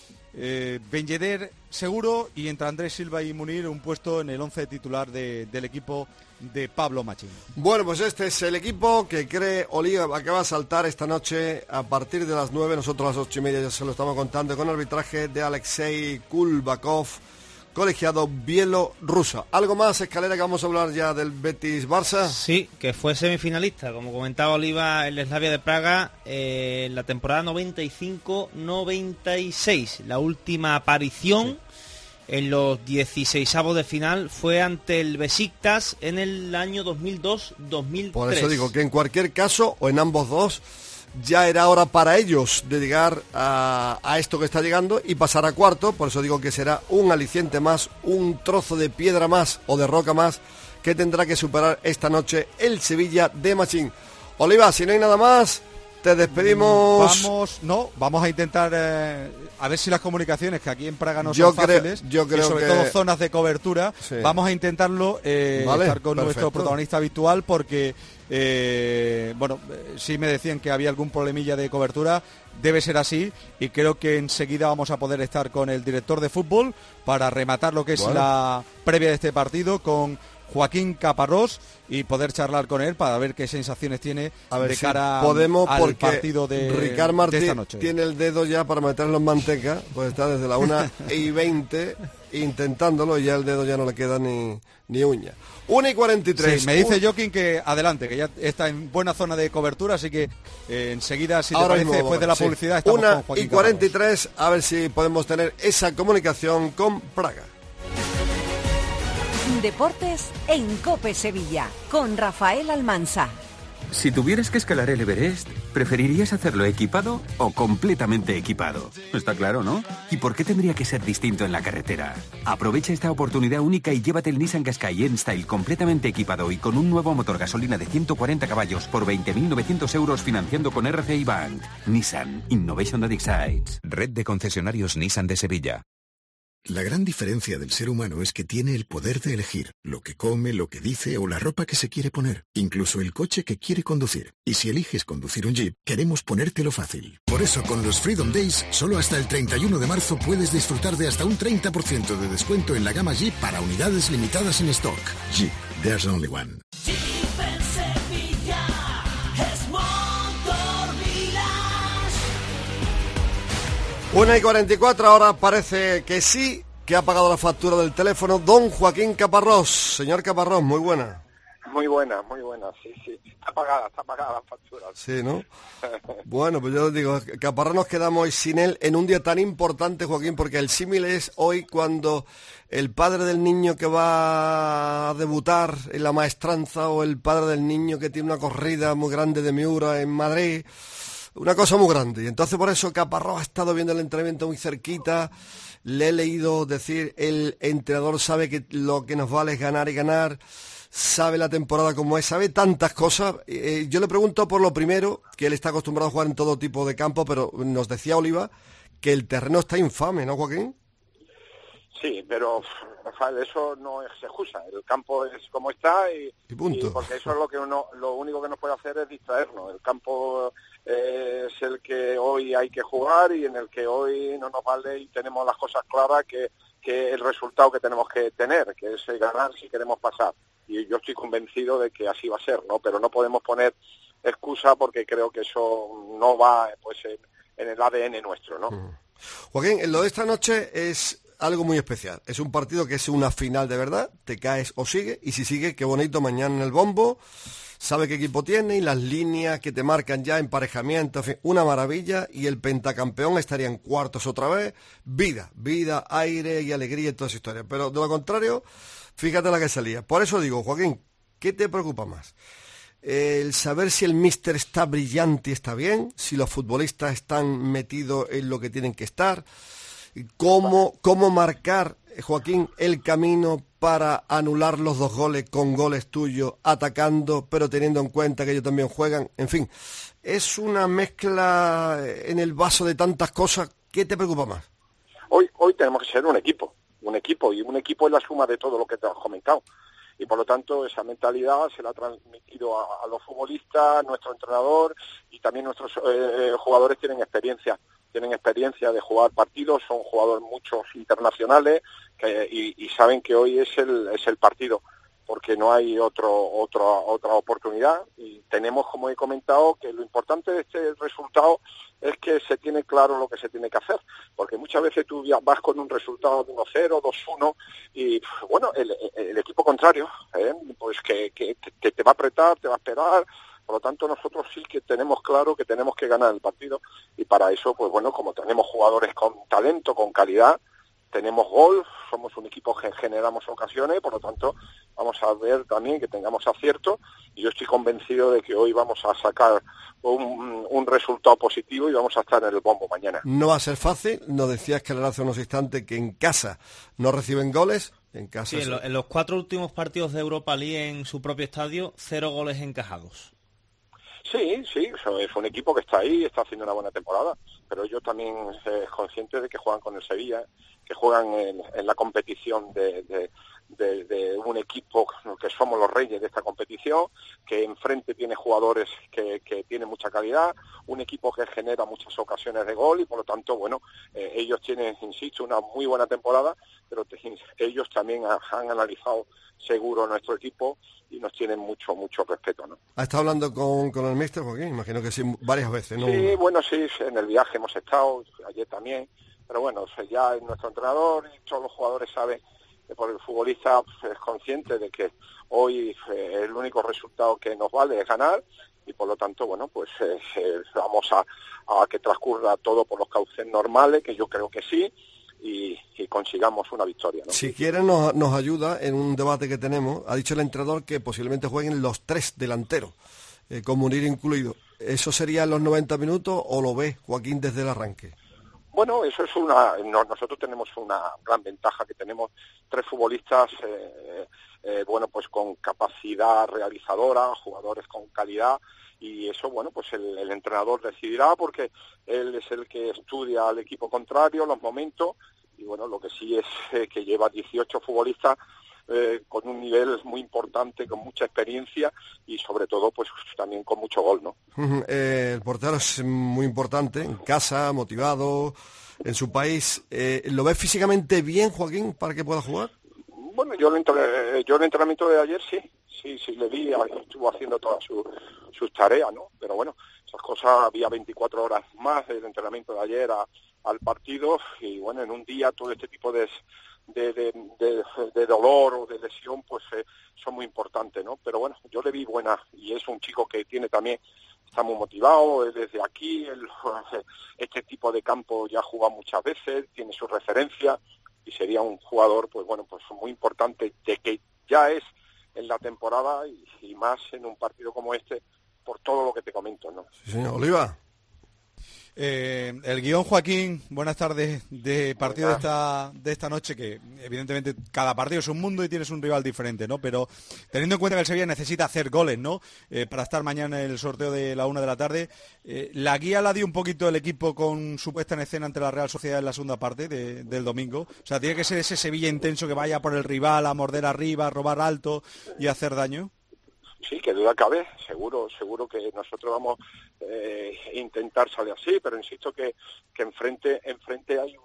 Ben Yedder seguro, y entre Andrés Silva y Munir un puesto en el 11 titular del equipo de Pablo Machín.
Bueno, pues este es el equipo que cree Oliva que va a saltar esta noche a partir de las 9, nosotros a las 8:30 ya se lo estamos contando, con arbitraje de Alexei Kulbakov, colegiado bielorruso. ¿Algo más, Escalera, que vamos a hablar ya del Betis-Barça?
Sí, que fue semifinalista, como comentaba Oliva, el Slavia de Praga en la temporada 95-96. La última aparición en los 16avos de final fue ante el Besiktas en el año 2002-2003.
Por eso digo que en cualquier caso, o en ambos dos, ya era hora para ellos de llegar a esto que está llegando y pasar a cuarto. Por eso digo que será un aliciente más, un trozo de piedra más o de roca más que tendrá que superar esta noche el Sevilla de Machín. Oliva, si no hay nada más, te despedimos.
Vamos a intentar a ver si las comunicaciones, que aquí en Praga no son fáciles,
yo creo
y sobre todo zonas de cobertura, sí. Vamos a intentarlo estar con nuestro protagonista habitual, porque sí me decían que había algún problemilla de cobertura, debe ser así, y creo que enseguida vamos a poder estar con el director de fútbol para rematar lo que es la previa de este partido con Joaquín Caparrós y poder charlar con él para ver qué sensaciones tiene de cara al partido de
Ricard Martí
esta noche.
Tiene el dedo ya para meterlo en manteca, pues está desde la 1:20 intentándolo y ya el dedo ya no le queda ni uña. 1:43.
Sí, me dice Joaquín que adelante, que ya está en buena zona de cobertura, así que enseguida, si te parece, después de la publicidad, estamos con Joaquín
1:43, a ver si podemos tener esa comunicación con Praga.
Deportes en COPE Sevilla, con Rafael Almansa.
Si tuvieras que escalar el Everest, ¿preferirías hacerlo equipado o completamente equipado? Está claro, ¿no? ¿Y por qué tendría que ser distinto en la carretera? Aprovecha esta oportunidad única y llévate el Nissan Qashqai N-Style completamente equipado y con un nuevo motor gasolina de 140 caballos por 20.900 euros financiando con RCI Bank. Nissan Innovation that excites.
Red de concesionarios Nissan de Sevilla.
La gran diferencia del ser humano es que tiene el poder de elegir lo que come, lo que dice o la ropa que se quiere poner, incluso el coche que quiere conducir. Y si eliges conducir un Jeep, queremos ponértelo fácil. Por eso, con los Freedom Days, solo hasta el 31 de marzo puedes disfrutar de hasta un 30% de descuento en la gama Jeep para unidades limitadas en stock. Jeep, there's only one.
1:44, ahora parece que sí, que ha pagado la factura del teléfono, don Joaquín Caparrós. Señor Caparrós, muy buena.
Muy buena, sí. Está pagada la factura.
Sí, ¿no? Bueno, pues yo digo, Caparrós, nos quedamos hoy sin él en un día tan importante, Joaquín, porque el símil es hoy cuando el padre del niño que va a debutar en la maestranza o el padre del niño que tiene una corrida muy grande de Miura en Madrid, una cosa muy grande. Y entonces por eso Caparrós ha estado viendo el entrenamiento muy cerquita. Le he leído decir, el entrenador sabe que lo que nos vale es ganar y ganar, sabe la temporada como es, sabe tantas cosas. Yo le pregunto por lo primero, que él está acostumbrado a jugar en todo tipo de campo, pero nos decía Oliva que el terreno está infame, ¿no, Joaquín?
Sí, pero Rafael, eso no se excusa. El campo es como está y
punto.
Y porque eso es lo único que nos puede hacer es distraernos. El campo es el que hoy hay que jugar y en el que hoy no nos vale y tenemos las cosas claras que el resultado que tenemos que tener, que es ganar si queremos pasar. Y yo estoy convencido de que así va a ser, ¿no? Pero no podemos poner excusa porque creo que eso no va pues en el ADN nuestro, ¿no?
Joaquín, lo de esta noche es algo muy especial. Es un partido que es una final de verdad, te caes o sigue, y si sigue, qué bonito mañana en el bombo, sabe qué equipo tiene y las líneas que te marcan ya, emparejamiento, en fin, una maravilla, y el pentacampeón estaría en cuartos otra vez, vida, aire y alegría y toda esa historia. Pero de lo contrario, fíjate la que salía. Por eso digo, Joaquín, ¿qué te preocupa más? El saber si el míster está brillante y está bien, si los futbolistas están metidos en lo que tienen que estar, cómo marcar, Joaquín, el camino para anular los 2 goles con goles tuyos, atacando, pero teniendo en cuenta que ellos también juegan. En fin, es una mezcla en el vaso de tantas cosas. ¿Qué te preocupa más?
Hoy tenemos que ser un equipo, y un equipo es la suma de todo lo que te has comentado. Y por lo tanto esa mentalidad se la ha transmitido a los futbolistas, nuestro entrenador, y también nuestros jugadores tienen experiencia de jugar partidos, son jugadores muchos internacionales y saben que hoy es el partido, porque no hay otra oportunidad, y tenemos, como he comentado, que lo importante de este resultado es que se tiene claro lo que se tiene que hacer, porque muchas veces tú vas con un resultado de 1-0, 2-1 y bueno, el equipo contrario pues que te va a apretar, te va a esperar. Por lo tanto, nosotros sí que tenemos claro que tenemos que ganar el partido, y para eso, pues bueno, como tenemos jugadores con talento, con calidad, tenemos gol, somos un equipo que generamos ocasiones, por lo tanto vamos a ver también que tengamos acierto, y yo estoy convencido de que hoy vamos a sacar un resultado positivo y vamos a estar en el bombo mañana.
No va a ser fácil, nos decías que hace unos instantes que en casa no reciben goles. En casa
sí, en los 4 últimos partidos de Europa League en su propio estadio, 0 goles encajados.
Sí, es un equipo que está ahí, está haciendo una buena temporada, pero yo también soy consciente de que juegan con el Sevilla, que juegan en la competición de un equipo que somos los reyes de esta competición, que enfrente tiene jugadores que tienen mucha calidad, un equipo que genera muchas ocasiones de gol, y por lo tanto, bueno, ellos tienen, insisto, una muy buena temporada, pero ellos también han analizado seguro nuestro equipo y nos tienen mucho respeto, ¿no?
¿Ha estado hablando con el míster, Joaquín? Imagino que sí, varias veces, ¿no?
Sí, bueno, sí, en el viaje hemos estado, ayer también, pero bueno, ya nuestro entrenador y todos los jugadores saben que por el futbolista es consciente de que hoy el único resultado que nos vale es ganar, y por lo tanto, bueno, pues vamos a que transcurra todo por los cauces normales, que yo creo que sí, y consigamos una victoria, ¿no?
Si quiere nos ayuda en un debate que tenemos. Ha dicho el entrenador que posiblemente jueguen los 3 delanteros, con Munir incluido. ¿Eso sería en los 90 minutos o lo ve Joaquín desde el arranque?
Bueno, eso es nosotros tenemos una gran ventaja, que tenemos 3 futbolistas, bueno, pues con capacidad realizadora, jugadores con calidad, y eso, bueno, pues el entrenador decidirá, porque él es el que estudia al equipo contrario, los momentos, y bueno, lo que sí es que lleva 18 futbolistas con un nivel muy importante, con mucha experiencia y sobre todo pues también con mucho gol, ¿no?
El portero es muy importante, en casa, motivado, en su país. ¿Lo ves físicamente bien, Joaquín, para que pueda jugar?
Bueno, yo el entrenamiento de ayer sí le vi, estuvo haciendo toda sus tareas, ¿no? Pero bueno, esas cosas, había 24 horas más del entrenamiento de ayer al partido, y bueno, en un día todo este tipo de dolor o de lesión pues son muy importantes, ¿no? Pero bueno, yo le vi buena, y es un chico que tiene también, está muy motivado desde aquí, este tipo de campo ya ha jugado muchas veces, tiene su referencia, y sería un jugador pues bueno, pues muy importante, de que ya es en la temporada, y más en un partido como este, por todo lo que te comento, ¿no?
Sí, señor. Oliva.
El guión, Joaquín, buenas tardes, de partido de esta noche, que evidentemente cada partido es un mundo y tienes un rival diferente, ¿no? Pero teniendo en cuenta que el Sevilla necesita hacer goles, ¿no? Para estar mañana en el sorteo de la 1 de la tarde, la guía la dio un poquito el equipo con su puesta en escena ante la Real Sociedad en la segunda parte del domingo. O sea, tiene que ser ese Sevilla intenso que vaya por el rival a morder arriba, a robar alto y a hacer daño.
Sí, que duda cabe, seguro que nosotros vamos a intentar salir así, pero insisto que enfrente hay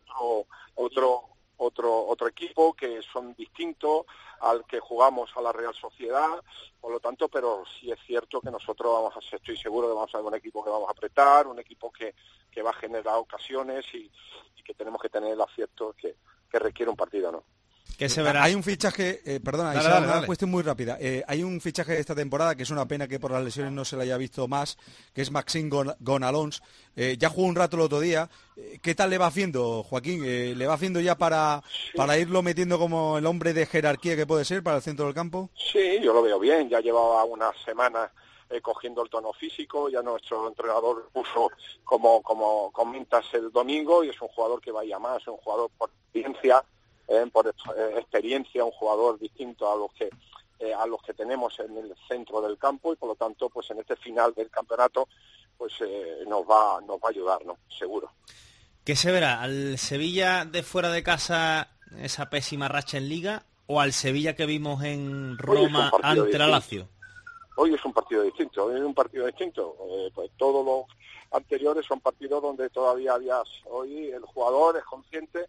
otro equipo que son distintos al que jugamos a la Real Sociedad, por lo tanto, pero sí es cierto que nosotros estoy seguro que vamos a ser un equipo que vamos a apretar, un equipo que va a generar ocasiones, y que tenemos que tener el acierto que requiere un partido, ¿no?
¿Qué se verá?
Hay un fichaje, perdona,
dale.
una cuestión muy rápida. Hay un fichaje de esta temporada que es una pena que por las lesiones no se le haya visto más, que es Maxime Gonalons. Ya jugó un rato el otro día. ¿Qué tal le va haciendo, Joaquín? ¿Le va haciendo ya para irlo metiendo como el hombre de jerarquía que puede ser para el centro del campo?
Sí, yo lo veo bien. Ya llevaba unas semanas cogiendo el tono físico, ya nuestro entrenador puso como comentas el domingo, y es un jugador que vaya más, es un jugador por experiencia, un jugador distinto a los que tenemos en el centro del campo, y por lo tanto pues en este final del campeonato pues nos va a ayudar, ¿no? Seguro.
¿Qué se verá? ¿Al Sevilla de fuera de casa, esa pésima racha en Liga, o al Sevilla que vimos en Roma ante la Lazio?
Hoy es un partido distinto, pues todos los anteriores son partidos donde todavía hoy el jugador es consciente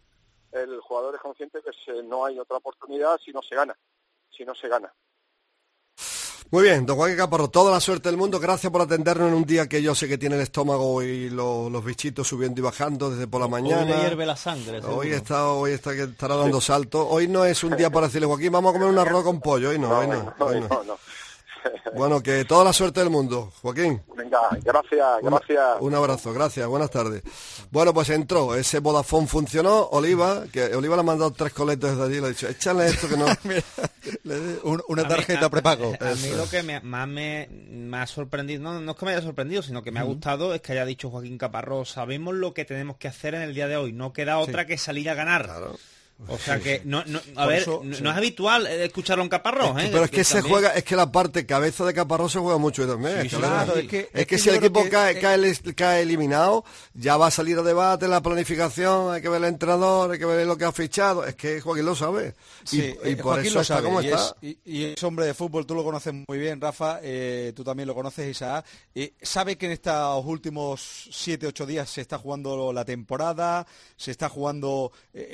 que no hay otra oportunidad si no se gana.
Muy bien, don Joaquín Caparrós, toda la suerte del mundo, gracias por atendernos en un día que yo sé que tiene el estómago y los bichitos subiendo y bajando desde por la mañana.
Hoy le hierve la sangre.
Hoy está que estará dando saltos. Hoy no es un día para decirle, Joaquín, vamos a comer un arroz con pollo, hoy no. Bueno, que toda la suerte del mundo, Joaquín.
Venga, gracias.
Un abrazo, gracias, buenas tardes. Bueno, pues entró, ese Vodafone funcionó, Oliva le ha mandado 3 coletas desde allí, le ha dicho, échale esto que no...
una tarjeta prepago.
A mí lo que más me ha sorprendido, no es que me haya sorprendido, sino que me ha gustado, es que haya dicho Joaquín Caparrós, sabemos lo que tenemos que hacer en el día de hoy, no queda otra que salir a ganar. Claro. O sea que no es habitual escucharlo en Caparrós,
pero es que se juega, es que la parte cabeza de Caparrós se juega mucho también.
Claro,
es que si el equipo cae eliminado, ya va a salir a debate, la planificación, hay que ver el entrenador, hay que ver lo que ha fichado, es que Joaquín lo sabe.
Sí,
y por Joaquín eso está como está.
Y es hombre de fútbol, tú lo conoces muy bien, Rafa, tú también lo conoces, Isaac. Sabe que en estos últimos 7-8 días se está jugando la temporada, se está jugando...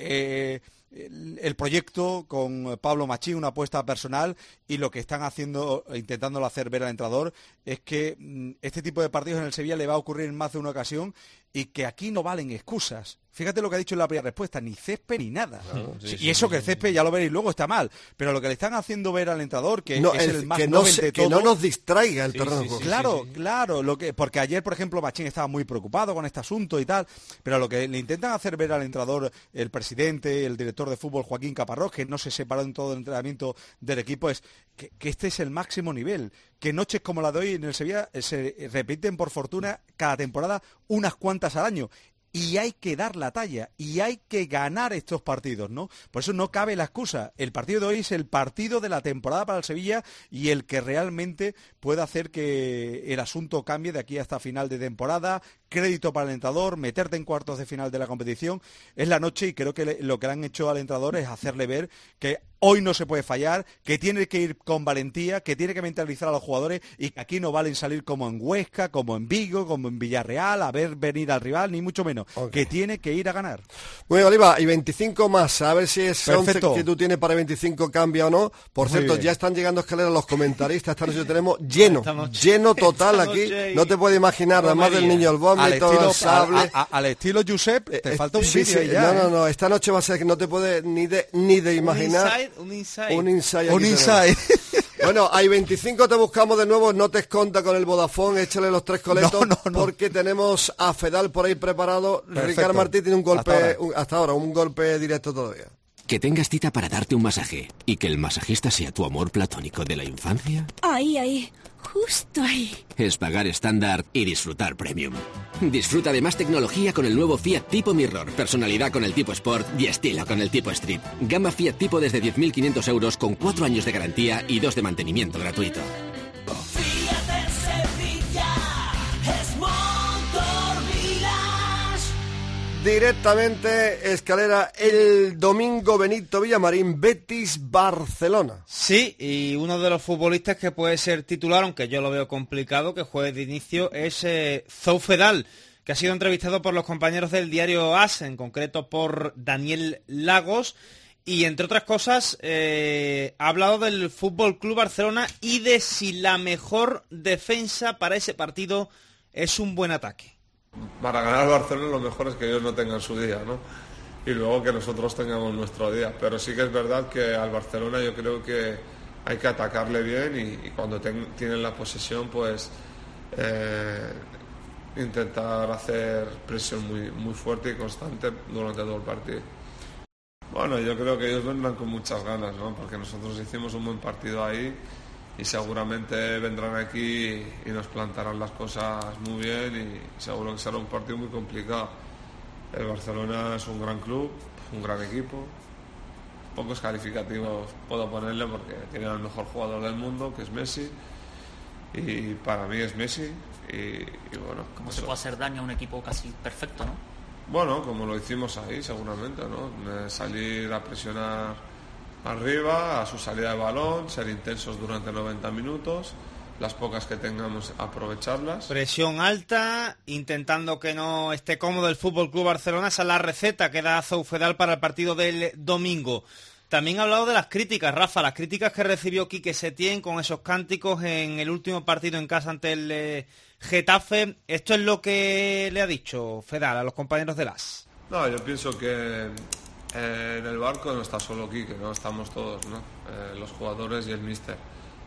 el proyecto con Pablo Machín, una apuesta personal, y lo que están haciendo, intentándolo hacer ver al entrenador, es que este tipo de partidos en el Sevilla le va a ocurrir en más de una ocasión, y que aquí no valen excusas. Fíjate lo que ha dicho en la primera respuesta, ni césped ni nada. Claro, y eso que el césped, ya lo veréis luego, está mal. Pero lo que le están haciendo ver al entrenador, que es el más noble de todo...
Que no nos distraiga el terreno de juego.
Claro, porque ayer, por ejemplo, Machín estaba muy preocupado con este asunto y tal, pero lo que le intentan hacer ver al entrenador, el presidente, el director de fútbol, Joaquín Caparrós, que no se separó en todo el entrenamiento del equipo, es que este es el máximo nivel. Que noches como la de hoy en el Sevilla se repiten, por fortuna, cada temporada unas cuantas al año. Y hay que dar la talla, y hay que ganar estos partidos, ¿no? Por eso no cabe la excusa. El partido de hoy es el partido de la temporada para el Sevilla, y el que realmente puede hacer que el asunto cambie de aquí hasta final de temporada. Crédito para el entrenador, meterte en cuartos de final de la competición. Es la noche, y creo que lo que le han hecho al entrenador es hacerle ver que hoy no se puede fallar, que tiene que ir con valentía, que tiene que mentalizar a los jugadores y que aquí no valen salir como en Huesca, como en Vigo, como en Villarreal, a ver venir al rival, ni mucho menos. Que tiene que ir a ganar.
Bueno, Oliva, y 25 más, a ver si ese
Perfecto.
11 que tú tienes para 25 cambia o no. Por
Muy
cierto,
bien.
ya están llegando escaleras los comentaristas, esta noche tenemos lleno total aquí. No te puedes imaginar, además del niño el vómito, el sable.
Al estilo Giuseppe, te falta un
Sí,
vídeo
sí,
ya.
no, esta noche va a ser que no te puedes ni de imaginar.
Un inside.
Un inside.
Un
aquí
inside.
tenemos. Bueno, hay 25, te buscamos de nuevo, no te esconda con el Vodafone, échale los 3 coletos,
No.
porque tenemos a Fedal por ahí preparado.
Perfecto.
Ricardo Martí tiene un golpe,
Hasta ahora.
un golpe directo todavía.
Que tengas cita para darte un masaje y que el masajista sea tu amor platónico de la infancia.
Ahí, justo ahí.
Es pagar estándar y disfrutar premium. Disfruta de más tecnología con el nuevo Fiat Tipo Mirror, personalidad con el tipo Sport y estilo con el tipo Street. Gama Fiat Tipo desde 10.500 euros con 4 años de garantía y 2 de mantenimiento gratuito.
Directamente escalera el domingo, Benito Villamarín, Betis Barcelona.
Sí, y uno de los futbolistas que puede ser titular, aunque yo lo veo complicado, que juegue de inicio, es Zou Fedal, que ha sido entrevistado por los compañeros del diario AS, en concreto por Daniel Lagos, y entre otras cosas ha hablado del Fútbol Club Barcelona y de si la mejor defensa para ese partido es un buen ataque.
Para ganar al Barcelona lo mejor es que ellos no tengan su día, ¿no? Y luego que nosotros tengamos nuestro día. Pero sí que es verdad que al Barcelona yo creo que hay que atacarle bien y cuando tienen la posesión, pues intentar hacer presión muy fuerte y constante durante todo el partido. Bueno, yo creo que ellos vendrán con muchas ganas, ¿no? Porque nosotros hicimos un buen partido ahí y seguramente vendrán aquí y nos plantarán las cosas muy bien y seguro que será un partido muy complicado. El Barcelona es un gran club, un gran equipo. Pocos calificativos puedo ponerle porque tiene al mejor jugador del mundo, que es Messi, y para mí es Messi. Y bueno,
¿Cómo se puede hacer daño a un equipo casi perfecto, no?
Bueno, como lo hicimos ahí seguramente, ¿no? Salir a presionar arriba, a su salida de balón, ser intensos durante 90 minutos, las pocas que tengamos aprovecharlas.
Presión alta, intentando que no esté cómodo el Fútbol Club Barcelona, esa es la receta que da Zou Fedal para el partido del domingo. También ha hablado de las críticas, Rafa, las críticas que recibió Quique Setién con esos cánticos en el último partido en casa ante el Getafe. Esto es lo que le ha dicho Fedal a los compañeros del AS.
No, yo pienso que en el barco no está solo Quique, ¿no? Estamos todos, ¿no? Los jugadores y el míster.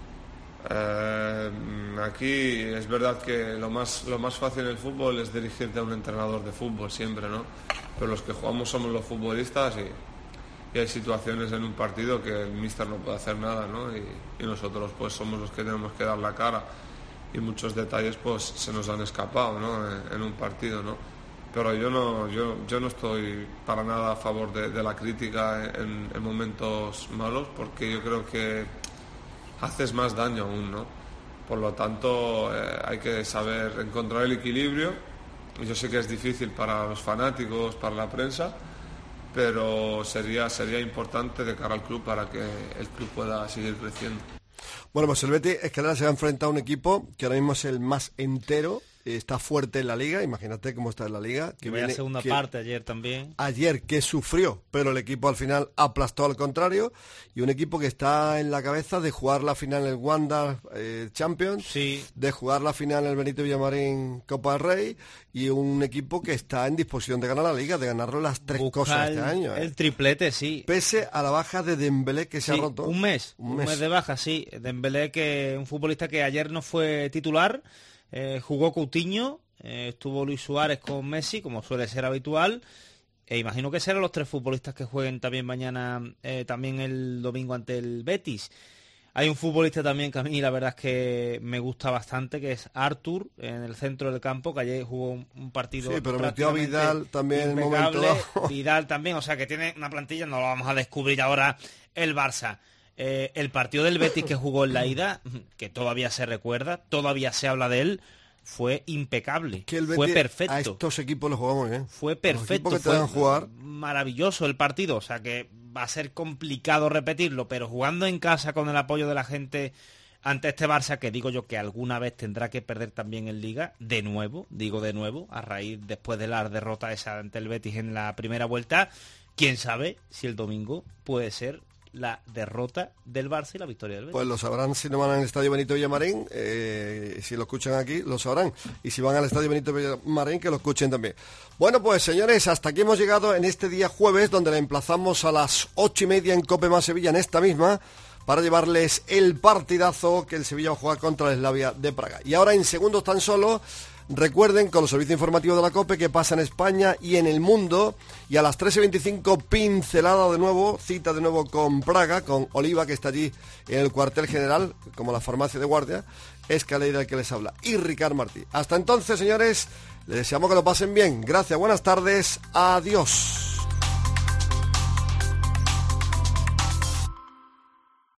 Aquí es verdad que lo más fácil en el fútbol es dirigirte a un entrenador de fútbol siempre, ¿no? Pero los que jugamos somos los futbolistas y hay situaciones en un partido que el míster no puede hacer nada, ¿no? Y nosotros pues somos los que tenemos que dar la cara y muchos detalles pues se nos han escapado, ¿no? En un partido, ¿no? Pero yo no estoy para nada a favor de la crítica en momentos malos, porque yo creo que haces más daño aún, ¿no? Por lo tanto, hay que saber encontrar el equilibrio. Yo sé que es difícil para los fanáticos, para la prensa, pero sería importante de cara al club para que el club pueda seguir creciendo.
Bueno, pues el Betis Escalera se va a enfrentar a un equipo que ahora mismo es el más entero, está fuerte en la liga, imagínate cómo está en la liga.
Que vaya segunda parte ayer también.
Ayer que sufrió, pero el equipo al final aplastó al contrario, y un equipo que está en la cabeza de jugar la final en el Wanda Champions,
sí,
de jugar la final en el Benito Villamarín Copa del Rey, y un equipo que está en disposición de ganar la liga, de ganarlo las tres cosas este año.
El triplete, sí.
Pese a la baja de Dembélé que se ha roto.
Un mes de baja, sí. Dembélé, que un futbolista que ayer no fue titular. Jugó Coutinho, estuvo Luis Suárez con Messi, como suele ser habitual, e imagino que serán los tres futbolistas que jueguen también mañana, también el domingo ante el Betis. Hay un futbolista también que a mí la verdad es que me gusta bastante, que es Artur, en el centro del campo, que ayer jugó un partido.
Sí, pero metió a Vidal también en el momento.
Vidal también, o sea que tiene una plantilla, no lo vamos a descubrir ahora el Barça. El partido del Betis que jugó en la ida, que todavía se recuerda, todavía se habla de él, fue impecable, fue perfecto.
A estos equipos los jugamos bien.
Fue perfecto,
que te dan jugar.
Maravilloso el partido, o sea que va a ser complicado repetirlo, pero jugando en casa con el apoyo de la gente ante este Barça, que digo yo que alguna vez tendrá que perder también en Liga, de nuevo, a raíz después de la derrota esa ante el Betis en la primera vuelta, quién sabe si el domingo puede ser la derrota del Barça y la victoria del Betis.
Pues lo sabrán si no van al Estadio Benito Villamarín, si lo escuchan aquí, lo sabrán. Y si van al Estadio Benito Villamarín, que lo escuchen también. Bueno, pues señores, hasta aquí hemos llegado en este día jueves, donde la emplazamos a las 8:30 en Cope Más Sevilla, en esta misma, para llevarles el partidazo que el Sevilla va a jugar contra el Slavia de Praga. Y ahora, en segundos tan solo, recuerden con los servicios informativos de la COPE que pasa en España y en el mundo, y a las 13:25 pincelada de nuevo, cita de nuevo con Praga, con Oliva, que está allí en el cuartel general, como la farmacia de guardia, Escaleira el que les habla, y Ricard Martí. Hasta entonces, señores, les deseamos que lo pasen bien. Gracias, buenas tardes, adiós.